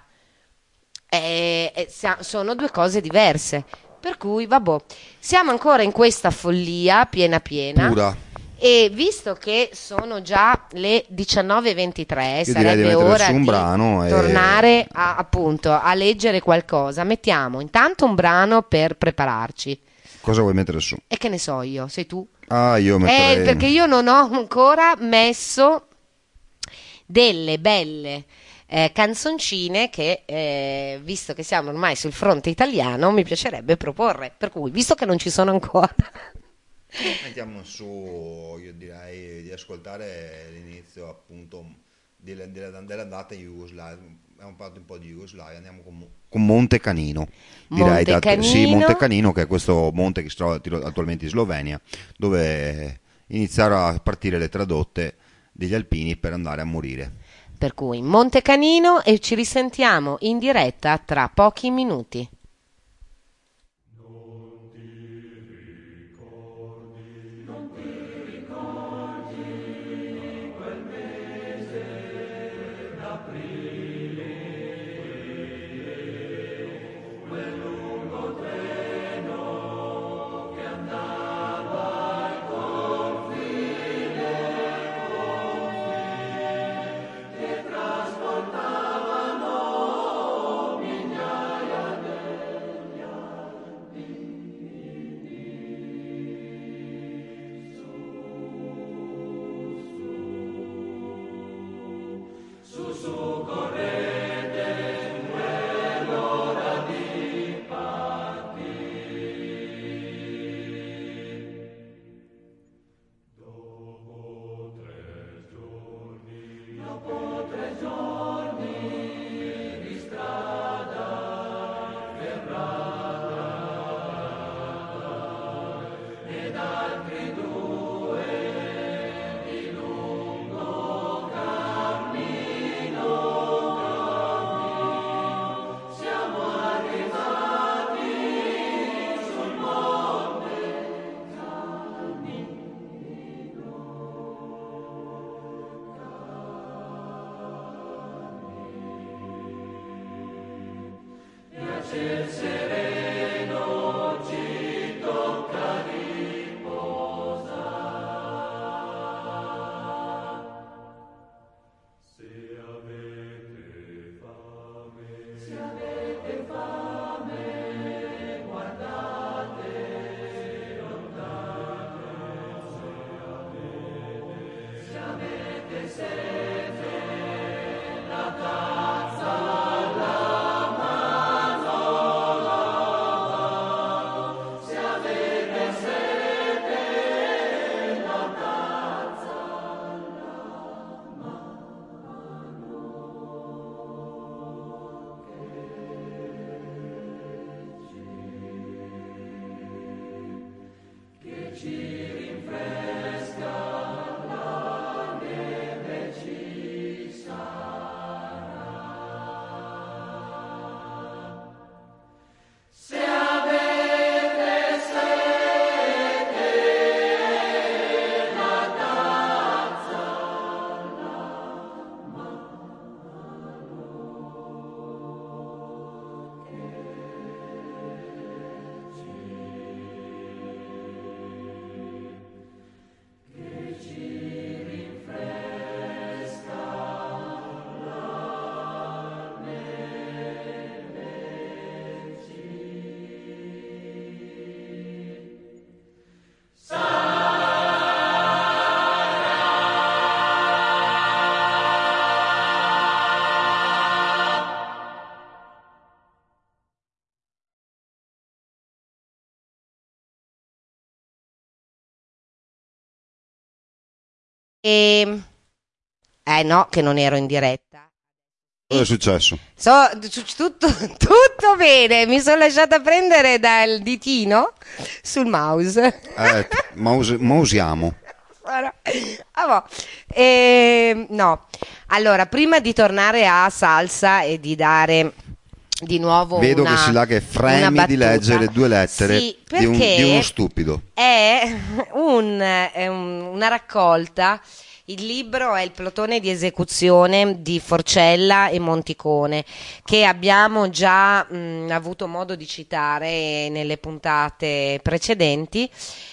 S2: eh, eh, sono due cose diverse. Per cui, vabbè, siamo ancora in questa follia piena piena.
S1: Pura.
S2: E visto che sono già le diciannove e ventitré,
S1: Io
S2: sarebbe
S1: direi di
S2: ora
S1: un
S2: di
S1: brano e...
S2: tornare a, appunto a leggere qualcosa. Mettiamo intanto un brano per prepararci.
S1: Cosa vuoi mettere su?
S2: E che ne so io, sei tu?
S1: Ah, io metterei...
S2: Eh, perché io non ho ancora messo delle belle eh, canzoncine che, eh, visto che siamo ormai sul fronte italiano, mi piacerebbe proporre. Per cui, visto che non ci sono ancora...
S1: Mettiamo su, io direi di ascoltare l'inizio appunto delle- delle- dell'andata in Jugoslavia. Abbiamo parlato un po' di Jugoslavia, andiamo con, Mo- con Monte Canino. Direi
S2: Monte
S1: da-
S2: Canino.
S1: Sì, Monte Canino, che è questo monte che si trova tiro- attualmente in Slovenia, dove iniziarono a partire le tradotte degli alpini per andare a morire.
S2: Per cui Monte Canino e ci risentiamo in diretta tra pochi minuti. E... Eh no, che non ero in diretta.
S1: Cosa è successo?
S2: So, tutto, tutto bene, mi sono lasciata prendere dal ditino sul mouse.
S1: Eh, mouse, mousiamo.
S2: Ah, boh. E, no, allora, prima di tornare a salsa e di dare di nuovo
S1: vedo
S2: una,
S1: che si là che fremi di leggere due lettere
S2: sì,
S1: di, un, di uno stupido.
S2: È, un, è un, una raccolta. Il libro è Il plotone di esecuzione di Forcella e Monticone, che abbiamo già mh, avuto modo di citare nelle puntate precedenti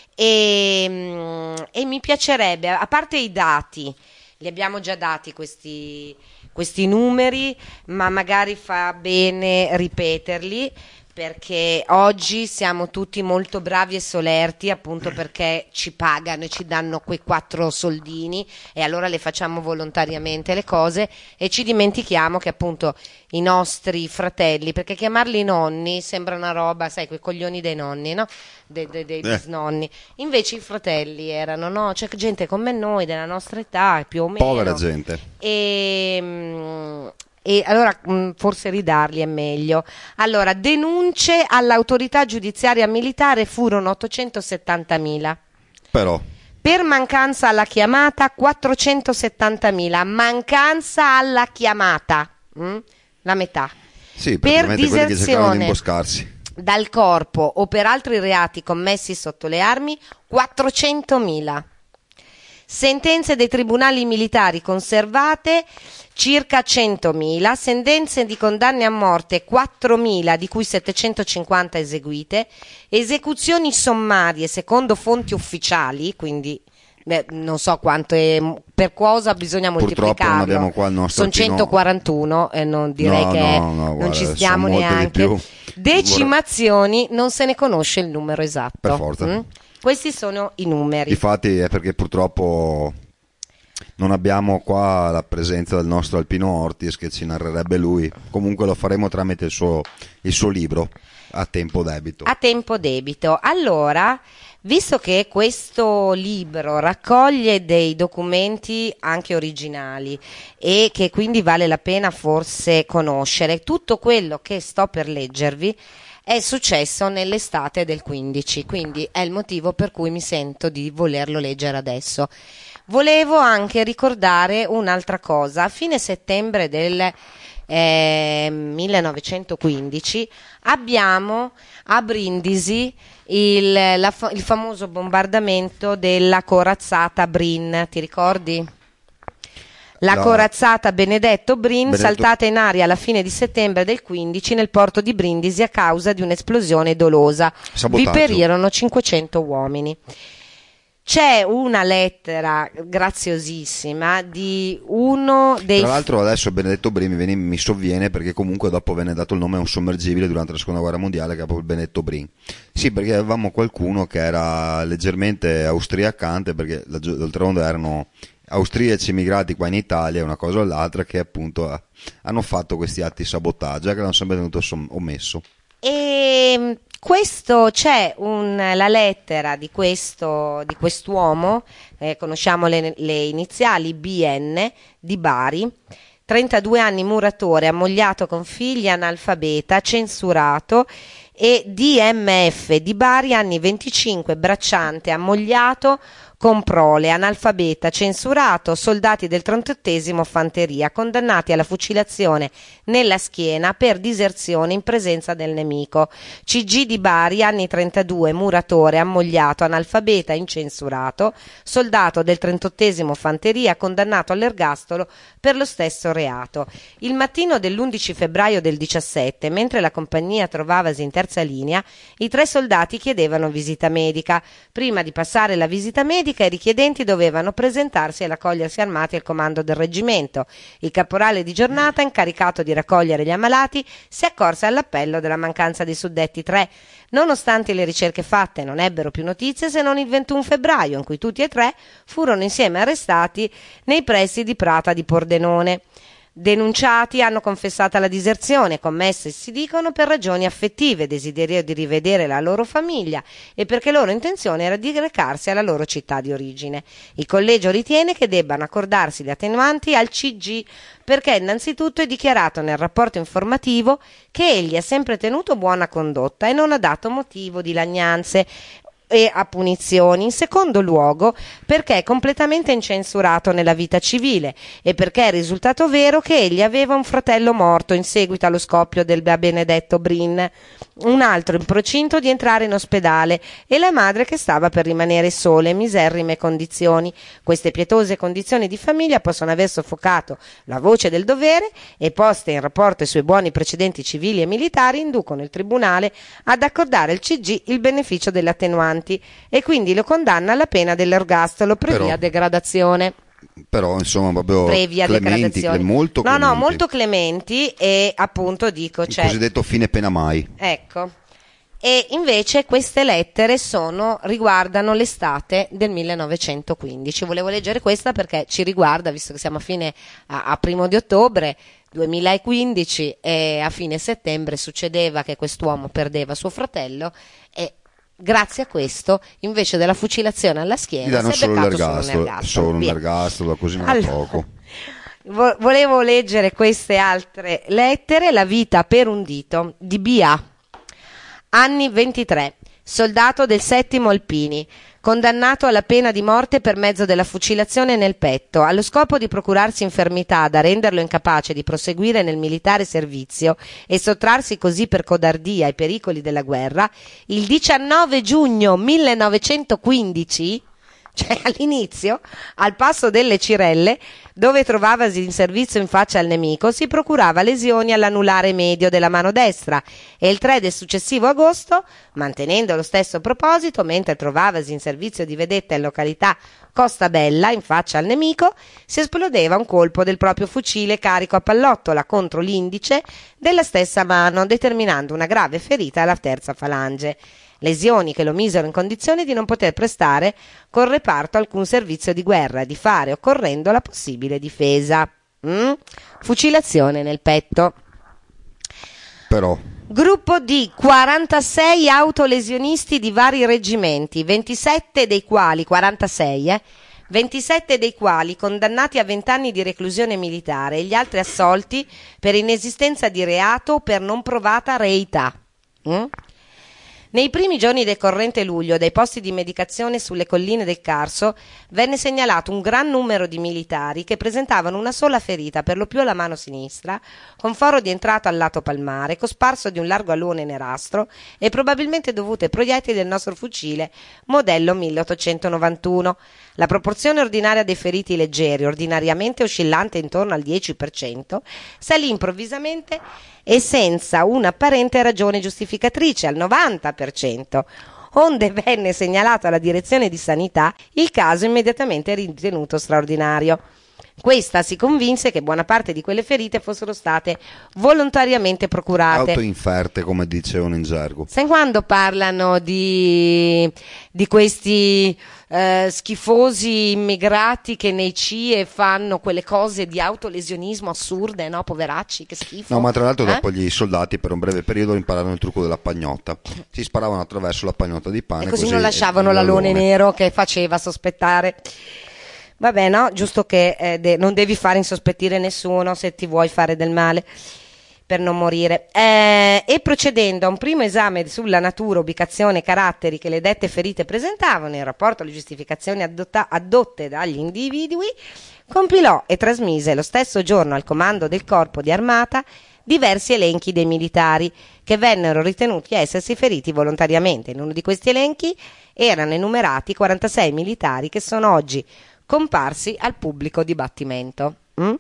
S2: e, mh, e mi piacerebbe, a parte i dati, li abbiamo già dati questi, questi numeri, ma magari fa bene ripeterli, perché oggi siamo tutti molto bravi e solerti, appunto perché ci pagano e ci danno quei quattro soldini e allora le facciamo volontariamente le cose e ci dimentichiamo che appunto i nostri fratelli, perché chiamarli nonni sembra una roba, sai, quei coglioni dei nonni, no? Dei, dei, dei
S1: Eh.
S2: bisnonni. Invece i fratelli erano, no? C'è gente come noi della nostra età, più o meno.
S1: Povera gente.
S2: E... mm, E allora mh, forse ridarli è meglio. Allora, denunce all'autorità giudiziaria militare furono ottocentosettantamila.
S1: Però
S2: Per mancanza alla chiamata quattrocentosettantamila. Mancanza alla chiamata. mh? La metà.
S1: sì,
S2: Per
S1: praticamente quelli che cercavano di
S2: diserzione
S1: imboscarsi.
S2: dal corpo o per altri reati commessi sotto le armi quattrocentomila. Sentenze dei tribunali militari conservate circa centomila, sentenze di condanne a morte quattromila, di cui settecentocinquanta eseguite, esecuzioni sommarie secondo fonti ufficiali, quindi beh, non so quanto è, per cosa bisogna
S1: Purtroppo
S2: moltiplicarlo.
S1: non abbiamo qua il nostro
S2: Sono
S1: Pino.
S2: centoquarantuno e non direi
S1: No,
S2: che
S1: no, no,
S2: non
S1: guarda,
S2: ci
S1: sono
S2: stiamo
S1: molte di
S2: neanche.
S1: più.
S2: Decimazioni non se ne conosce il numero esatto.
S1: Per forza.
S2: Mm? Questi sono i numeri.
S1: Difatti è perché purtroppo non abbiamo qua la presenza del nostro Alpino Ortis che ci narrerebbe lui. Comunque lo faremo tramite il suo, il suo libro a tempo debito.
S2: A tempo debito. Allora, visto che questo libro raccoglie dei documenti anche originali e che quindi vale la pena forse conoscere, tutto quello che sto per leggervi è successo nell'estate del quindici, quindi è il motivo per cui mi sento di volerlo leggere adesso. Volevo anche ricordare un'altra cosa. A fine settembre del eh, millenovecentoquindici abbiamo a Brindisi il, la, il famoso bombardamento della corazzata Brin, ti ricordi? La
S1: La-
S2: corazzata Benedetto Brin,
S1: Benedetto-
S2: saltata in aria alla fine di settembre del quindici nel porto di Brindisi a causa di un'esplosione dolosa.
S1: Sabotaggio.
S2: Vi perirono cinquecento uomini. C'è una lettera graziosissima di uno dei...
S1: Tra l'altro adesso Benedetto Brin mi, viene- mi sovviene perché comunque dopo venne dato il nome a un sommergibile durante la seconda guerra mondiale che è proprio il Benedetto Brin. Sì, perché avevamo qualcuno che era leggermente austriacante perché la- d'oltremondo erano austriaci immigrati qua in Italia, una cosa o l'altra, che appunto ha- hanno fatto questi atti di sabotaggio che l'hanno sempre tenuto som- omesso.
S2: E questo c'è un, la lettera di questo di quest'uomo, eh, conosciamo le, le iniziali B N di Bari, trentadue anni, muratore, ammogliato con figli, analfabeta, censurato, e D M F di Bari, anni venticinque, bracciante, ammogliato con prole, analfabeta, censurato, soldati del trentottesimo fanteria, condannati alla fucilazione nella schiena per diserzione in presenza del nemico. C G di Bari, anni trentadue, muratore, ammogliato, analfabeta, incensurato, soldato del trentottesimo fanteria, condannato all'ergastolo per lo stesso reato. Il mattino dell'undici febbraio del diciassette, mentre la compagnia trovavasi in terza linea, i tre soldati chiedevano visita medica. Prima di passare la visita medica, i richiedenti dovevano presentarsi e raccogliersi armati al comando del reggimento. Il caporale di giornata, incaricato di raccogliere gli ammalati, si accorse all'appello della mancanza dei suddetti tre. Nonostante le ricerche fatte, non ebbero più notizie se non il ventuno febbraio, in cui tutti e tre furono insieme arrestati nei pressi di Prata di Pordenone. denunciati hanno confessato la diserzione, commesse, si dicono, per ragioni affettive, desiderio di rivedere la loro famiglia e perché loro intenzione era di recarsi alla loro città di origine. Il collegio ritiene che debbano accordarsi gli attenuanti al C G perché innanzitutto è dichiarato nel rapporto informativo che egli ha sempre tenuto buona condotta e non ha dato motivo di lagnanze e a punizioni. In secondo luogo perché è completamente incensurato nella vita civile e perché è risultato vero che egli aveva un fratello morto in seguito allo scoppio del benedetto Brin, un altro in procinto di entrare in ospedale e la madre che stava per rimanere sola in miserrime condizioni. Queste pietose condizioni di famiglia possono aver soffocato la voce del dovere e, poste in rapporto ai suoi buoni precedenti civili e militari, inducono il tribunale ad accordare al C G il beneficio delle attenuanti e quindi lo condanna alla pena dell'ergastolo previa
S1: Però-
S2: degradazione.
S1: Però insomma proprio
S2: Previa
S1: clementi,
S2: degradazione.
S1: cle- molto
S2: no,
S1: clementi.
S2: no, molto clementi e appunto dico,
S1: Il
S2: cioè,
S1: cosiddetto fine pena mai.
S2: ecco. E invece queste lettere sono, riguardano l'estate del millenovecentoquindici. Volevo leggere questa perché ci riguarda, visto che siamo a fine a, a primo di ottobre duemilaquindici e a fine settembre succedeva che quest'uomo perdeva suo fratello e grazie a questo, invece della fucilazione alla
S1: Gli
S2: schiena,
S1: danno
S2: si è
S1: solo
S2: beccato solo un
S1: l'ergastolo,
S2: ergastolo.
S1: solo un
S2: Via.
S1: ergastolo, così non è
S2: Allora,
S1: poco.
S2: vo- volevo leggere queste altre lettere. La vita per un dito di B A, anni ventitré, soldato del settimo Alpini, condannato alla pena di morte per mezzo della fucilazione nel petto, allo scopo di procurarsi infermità da renderlo incapace di proseguire nel militare servizio e sottrarsi così per codardia ai pericoli della guerra. Il diciannove giugno millenovecentoquindici, cioè all'inizio, al passo delle Cirelle, dove trovavasi in servizio in faccia al nemico, si procurava lesioni all'anulare medio della mano destra e il tre del successivo agosto, mantenendo lo stesso proposito, mentre trovavasi in servizio di vedetta in località Costa Bella, in faccia al nemico, si esplodeva un colpo del proprio fucile carico a pallottola contro l'indice della stessa mano, determinando una grave ferita alla terza falange. Lesioni che lo misero in condizione di non poter prestare col reparto alcun servizio di guerra e di fare, occorrendo, la possibile difesa. Mm? Fucilazione nel petto.
S1: Però
S2: Gruppo di quarantasei autolesionisti di vari reggimenti, ventisette dei quali, quarantasei, eh, ventisette dei quali condannati a venti anni di reclusione militare e gli altri assolti per inesistenza di reato o per non provata reità. Mm? Nei primi giorni del corrente luglio, dai posti di medicazione sulle colline del Carso, venne segnalato un gran numero di militari che presentavano una sola ferita, per lo più alla mano sinistra, con foro di entrata al lato palmare, cosparso di un largo alone nerastro e probabilmente dovute ai proiettili del nostro fucile modello milleottocentonovantuno. La proporzione ordinaria dei feriti leggeri, ordinariamente oscillante intorno al dieci per cento, salì improvvisamente e senza un'apparente ragione giustificatrice al novanta per cento, onde venne segnalato alla direzione di sanità il caso immediatamente ritenuto straordinario. Questa si convinse che buona parte di quelle ferite fossero state volontariamente procurate.
S1: autoinferte, come dicevano in gergo.
S2: Sai quando parlano di, di questi eh, schifosi immigrati che nei C I E fanno quelle cose di autolesionismo assurde, no? Poveracci, che schifo.
S1: No, ma tra l'altro
S2: Eh?
S1: dopo gli soldati per un breve periodo impararono il trucco della pagnotta. Si sparavano attraverso la pagnotta di pane
S2: E così, non lasciavano l'alone nero che faceva sospettare. Vabbè, no, giusto che eh, de- non devi fare insospettire nessuno se ti vuoi fare del male per non morire. Eh, e procedendo a un primo esame sulla natura, ubicazione e caratteri che le dette ferite presentavano in rapporto alle giustificazioni adotta- adotte dagli individui, compilò e trasmise lo stesso giorno al comando del corpo di armata diversi elenchi dei militari che vennero ritenuti essersi feriti volontariamente. In uno di questi elenchi erano enumerati quarantasei militari che sono oggi comparsi al pubblico dibattimento. Mm?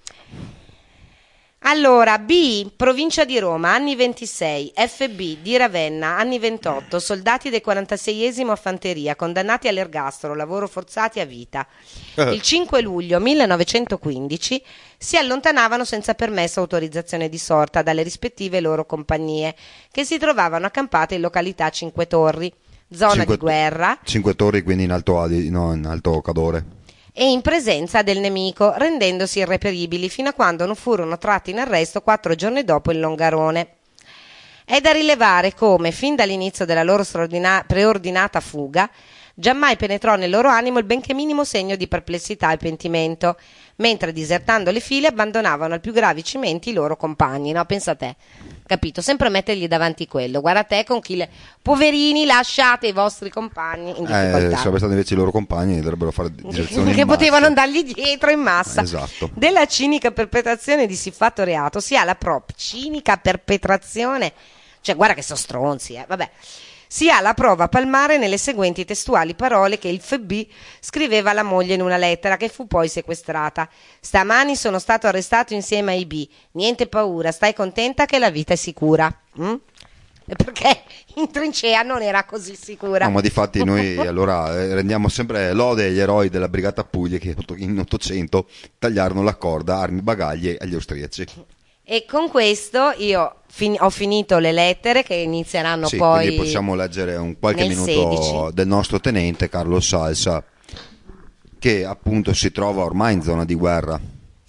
S2: Allora, B, provincia di Roma, anni ventisei, F B di Ravenna, anni ventotto, soldati del quarantaseiesimo Fanteria, condannati all'ergastolo, lavoro forzati a vita. Il cinque luglio millenovecentoquindici si allontanavano senza permesso o autorizzazione di sorta dalle rispettive loro compagnie, che si trovavano accampate in località Cinque Torri, zona
S1: Cinque-
S2: di guerra,
S1: Cinque torri, quindi in alto, Adi- no, in alto Cadore.
S2: e in presenza del nemico, rendendosi irreperibili fino a quando non furono tratti in arresto quattro giorni dopo in Longarone. È da rilevare come, fin dall'inizio della loro straordina- preordinata fuga, giammai penetrò nel loro animo il benché minimo segno di perplessità e pentimento, mentre disertando le file abbandonavano al più gravi cimenti i loro compagni. No, pensa a te, capito? Sempre mettergli davanti quello. Guarda te con chi le... Poverini, lasciate i vostri compagni in difficoltà.
S1: Eh, sarebbe stati invece i loro compagni che dovrebbero fare diserzioni
S2: che
S1: in massa.
S2: potevano andargli dietro in massa.
S1: Esatto.
S2: Della cinica perpetrazione di siffatto reato si ha la prop cinica perpetrazione, cioè guarda che sono stronzi, eh, vabbè. Si ha la prova palmare nelle seguenti testuali parole che il F B scriveva alla moglie in una lettera che fu poi sequestrata. Stamani sono stato arrestato insieme ai B. Niente paura, stai contenta che la vita è sicura. Mm? Perché in trincea non era così sicura.
S1: No, ma difatti noi allora eh, rendiamo sempre lode agli eroi della Brigata Puglia che in Ottocento tagliarono la corda, armi, bagagli agli austriaci.
S2: E con questo io fin- ho finito le lettere che inizieranno
S1: sì,
S2: poi.
S1: Quindi possiamo leggere un qualche
S2: nel
S1: minuto
S2: sedici.
S1: Del nostro tenente Carlo Salsa, che appunto si trova ormai in zona di guerra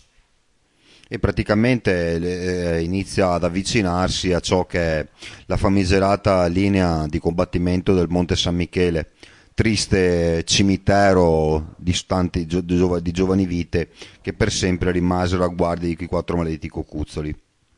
S1: e praticamente eh, inizia ad avvicinarsi a ciò che è la famigerata linea di combattimento del Monte San Michele, triste cimitero di, stanti, gio, giov- di giovani vite che per sempre rimasero a guardia di quei quattro maledetti cocuzzoli.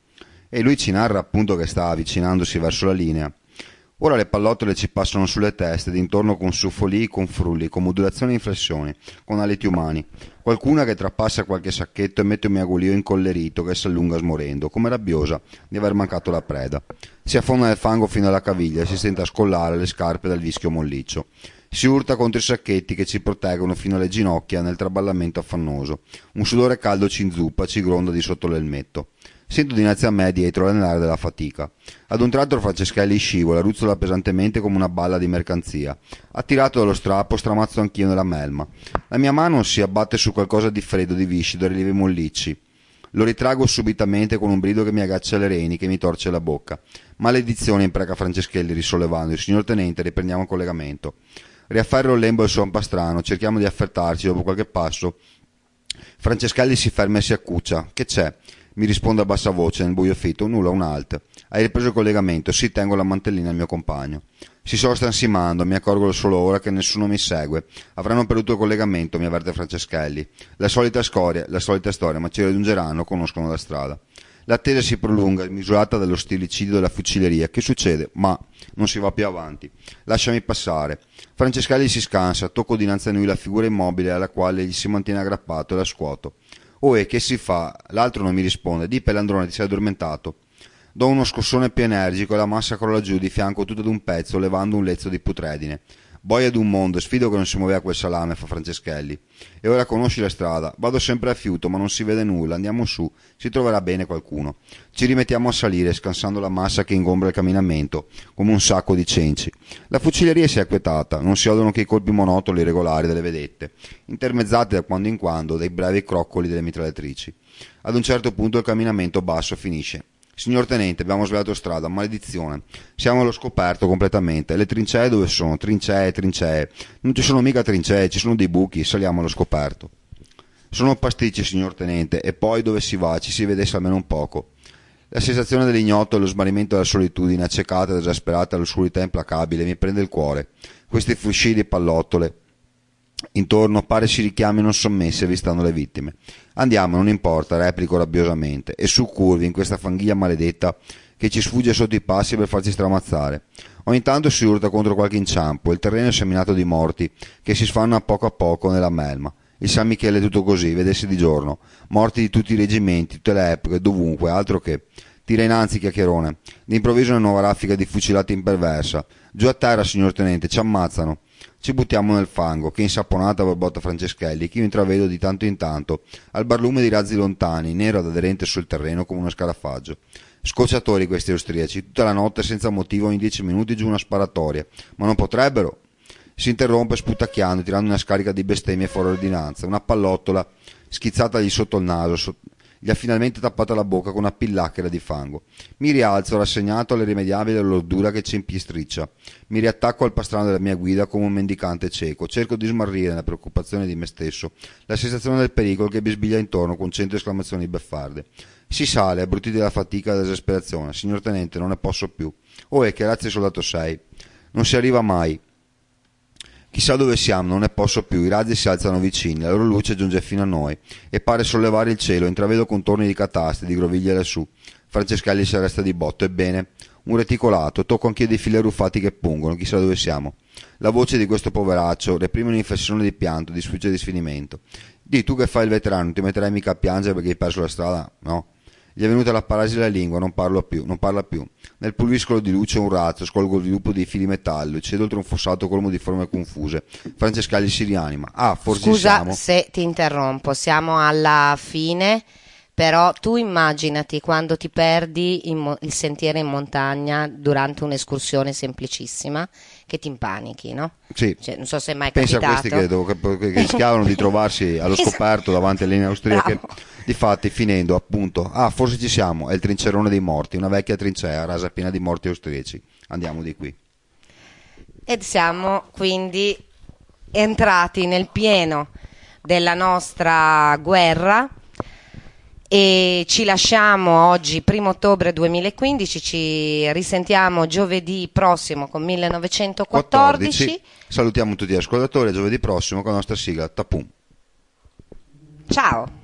S1: E lui ci narra appunto che sta avvicinandosi verso la linea. Ora le pallottole ci passano sulle teste, d'intorno con suffolii, con frulli, con modulazioni e inflessioni, con aliti umani. Qualcuna che trapassa qualche sacchetto e mette un miagolio incollerito che si allunga smorendo, come rabbiosa di aver mancato la preda. Si affonda nel fango fino alla caviglia e si stenta a scollare le scarpe dal vischio molliccio. Si urta contro i sacchetti che ci proteggono fino alle ginocchia nel traballamento affannoso. Un sudore caldo ci inzuppa, ci gronda di sotto l'elmetto. Sento dinanzi a me dietro l'anelare della fatica. Ad un tratto Franceschelli scivola, ruzzola pesantemente come una balla di mercanzia. Attirato dallo strappo, stramazzo anch'io nella melma. La mia mano si abbatte su qualcosa di freddo, di viscido, rilievi mollicci. Lo ritraggo subitamente con un brido che mi aggancia le reni, che mi torce la bocca. Maledizione, impreca Franceschelli risollevando. Signor tenente, riprendiamo il collegamento. Riafferro il lembo del suo ampastrano, cerchiamo di affertarci. Dopo qualche passo Franceschelli si ferma e si accuccia. Che c'è? Mi risponde a bassa voce nel buio fitto. Nulla, un alt. Hai ripreso il collegamento? Sì, tengo la mantellina al mio compagno. Si sono stansimando, mi accorgo solo ora che nessuno mi segue. Avranno perduto il collegamento, mi avverte Franceschelli. La solita storia, la solita storia, ma ci raggiungeranno, conoscono la strada. L'attesa si prolunga, misurata dallo stilicidio della fucileria. Che succede? Ma non si va più avanti. Lasciami passare. Franceschelli si scansa, tocco dinanzi a noi la figura immobile alla quale gli si mantiene aggrappato e la scuoto. Oh, e che si fa? L'altro non mi risponde. Di Pelandrone, ti sei addormentato? Do uno scossone più energico e la massa crolla giù di fianco tutto ad un pezzo, levando un lezzo di putredine. Boia d'un mondo, sfido che non si muoveva quel salame, fa Franceschelli. E ora conosci la strada. Vado sempre a fiuto, ma non si vede nulla. Andiamo su, si troverà bene qualcuno. Ci rimettiamo a salire, scansando la massa che ingombra il camminamento, come un sacco di cenci. La fucileria si è acquietata, non si odono che i colpi monotoni regolari delle vedette, intermezzati da quando in quando dai brevi croccoli delle mitragliatrici. Ad un certo punto il camminamento basso finisce. Signor tenente, abbiamo sbagliato strada, maledizione. Siamo allo scoperto completamente. Le trincee dove sono? Trincee, trincee. Non ci sono mica trincee, ci sono dei buchi, saliamo allo scoperto. Sono pasticci, signor tenente, e poi dove si va? Ci si vedesse almeno un poco. La sensazione dell'ignoto e lo smarrimento della solitudine, accecata ed esasperata dall'oscurità implacabile, mi prende il cuore. Questi frusci di pallottole intorno pare si richiamino sommessi avvistando le vittime. Andiamo, non importa, replico rabbiosamente, e su curvi in questa fanghiglia maledetta che ci sfugge sotto i passi per farci stramazzare. Ogni tanto si urta contro qualche inciampo, il terreno è seminato di morti che si sfanno a poco a poco nella melma. Il San Michele è tutto così, vedessi di giorno, morti di tutti i reggimenti, tutte le epoche, dovunque, altro che. Tira innanzi, chiacchierone. D'improvviso una nuova raffica di fucilati imperversa. Giù a terra, signor tenente, ci ammazzano. Ci buttiamo nel fango, che insaponata borbotta Franceschelli, che io intravedo di tanto in tanto, al barlume di razzi lontani, nero ed aderente sul terreno come uno scarafaggio. Scocciatori questi austriaci, tutta la notte senza motivo ogni dieci minuti giù una sparatoria. Ma non potrebbero? Si interrompe sputacchiando, tirando una scarica di bestemmie fuori ordinanza, una pallottola schizzatagli sotto il naso, Gli ha finalmente tappato la bocca con una pillacchera di fango. Mi rialzo, rassegnato all'irrimediabile lordura che ci impistriccia. Mi riattacco al pastrano della mia guida come un mendicante cieco. Cerco di smarrire nella preoccupazione di me stesso la sensazione del pericolo che bisbiglia intorno con cento esclamazioni beffarde. Si sale, abbrutiti dalla fatica e dall'esasperazione. Signor tenente, non ne posso più. Oh, e che razza di soldato sei? Non si arriva mai. Chissà dove siamo, non ne posso più. I razzi si alzano vicini, la loro luce giunge fino a noi e pare sollevare il cielo. Intravedo contorni di cataste, di groviglie lassù. Franceschelli si arresta di botto. Ebbene, un reticolato, tocco anch'io dei fili arruffati che pungono. Chissà dove siamo. La voce di questo poveraccio reprime un'inflessione di pianto, di sfiducia e di sfinimento. Di, tu che fai il veterano, non ti metterai mica a piangere perché hai perso la strada? No. Gli è venuta la paralisi della lingua, non parlo più, non parla più. Nel pulviscolo di luce un razzo, scolgo il sviluppo di fili metallo, cedo oltre un fossato colmo di forme confuse. Francescali si rianima. Ah, forse
S2: Scusa
S1: siamo.
S2: se ti interrompo, siamo alla fine, però tu immaginati quando ti perdi in mo- il sentiero in montagna durante un'escursione semplicissima, che ti impanichi, no?
S1: Sì.
S2: Cioè, non so se è mai
S1: Pensa
S2: capitato.
S1: a questi che, devo- che, che rischiavano di trovarsi allo scoperto davanti alle linee austriache.
S2: Bravo.
S1: Difatti, finendo, appunto, ah, forse ci siamo, è il trincerone dei morti, una vecchia trincea rasa piena di morti austriaci. Andiamo di qui.
S2: Ed siamo quindi entrati nel pieno della nostra guerra e ci lasciamo oggi, primo ottobre duemilaquindici, ci risentiamo giovedì prossimo con millenovecentoquattordici.
S1: quattordici. Salutiamo tutti gli ascoltatori, a giovedì prossimo con la nostra sigla Tapum.
S2: Ciao!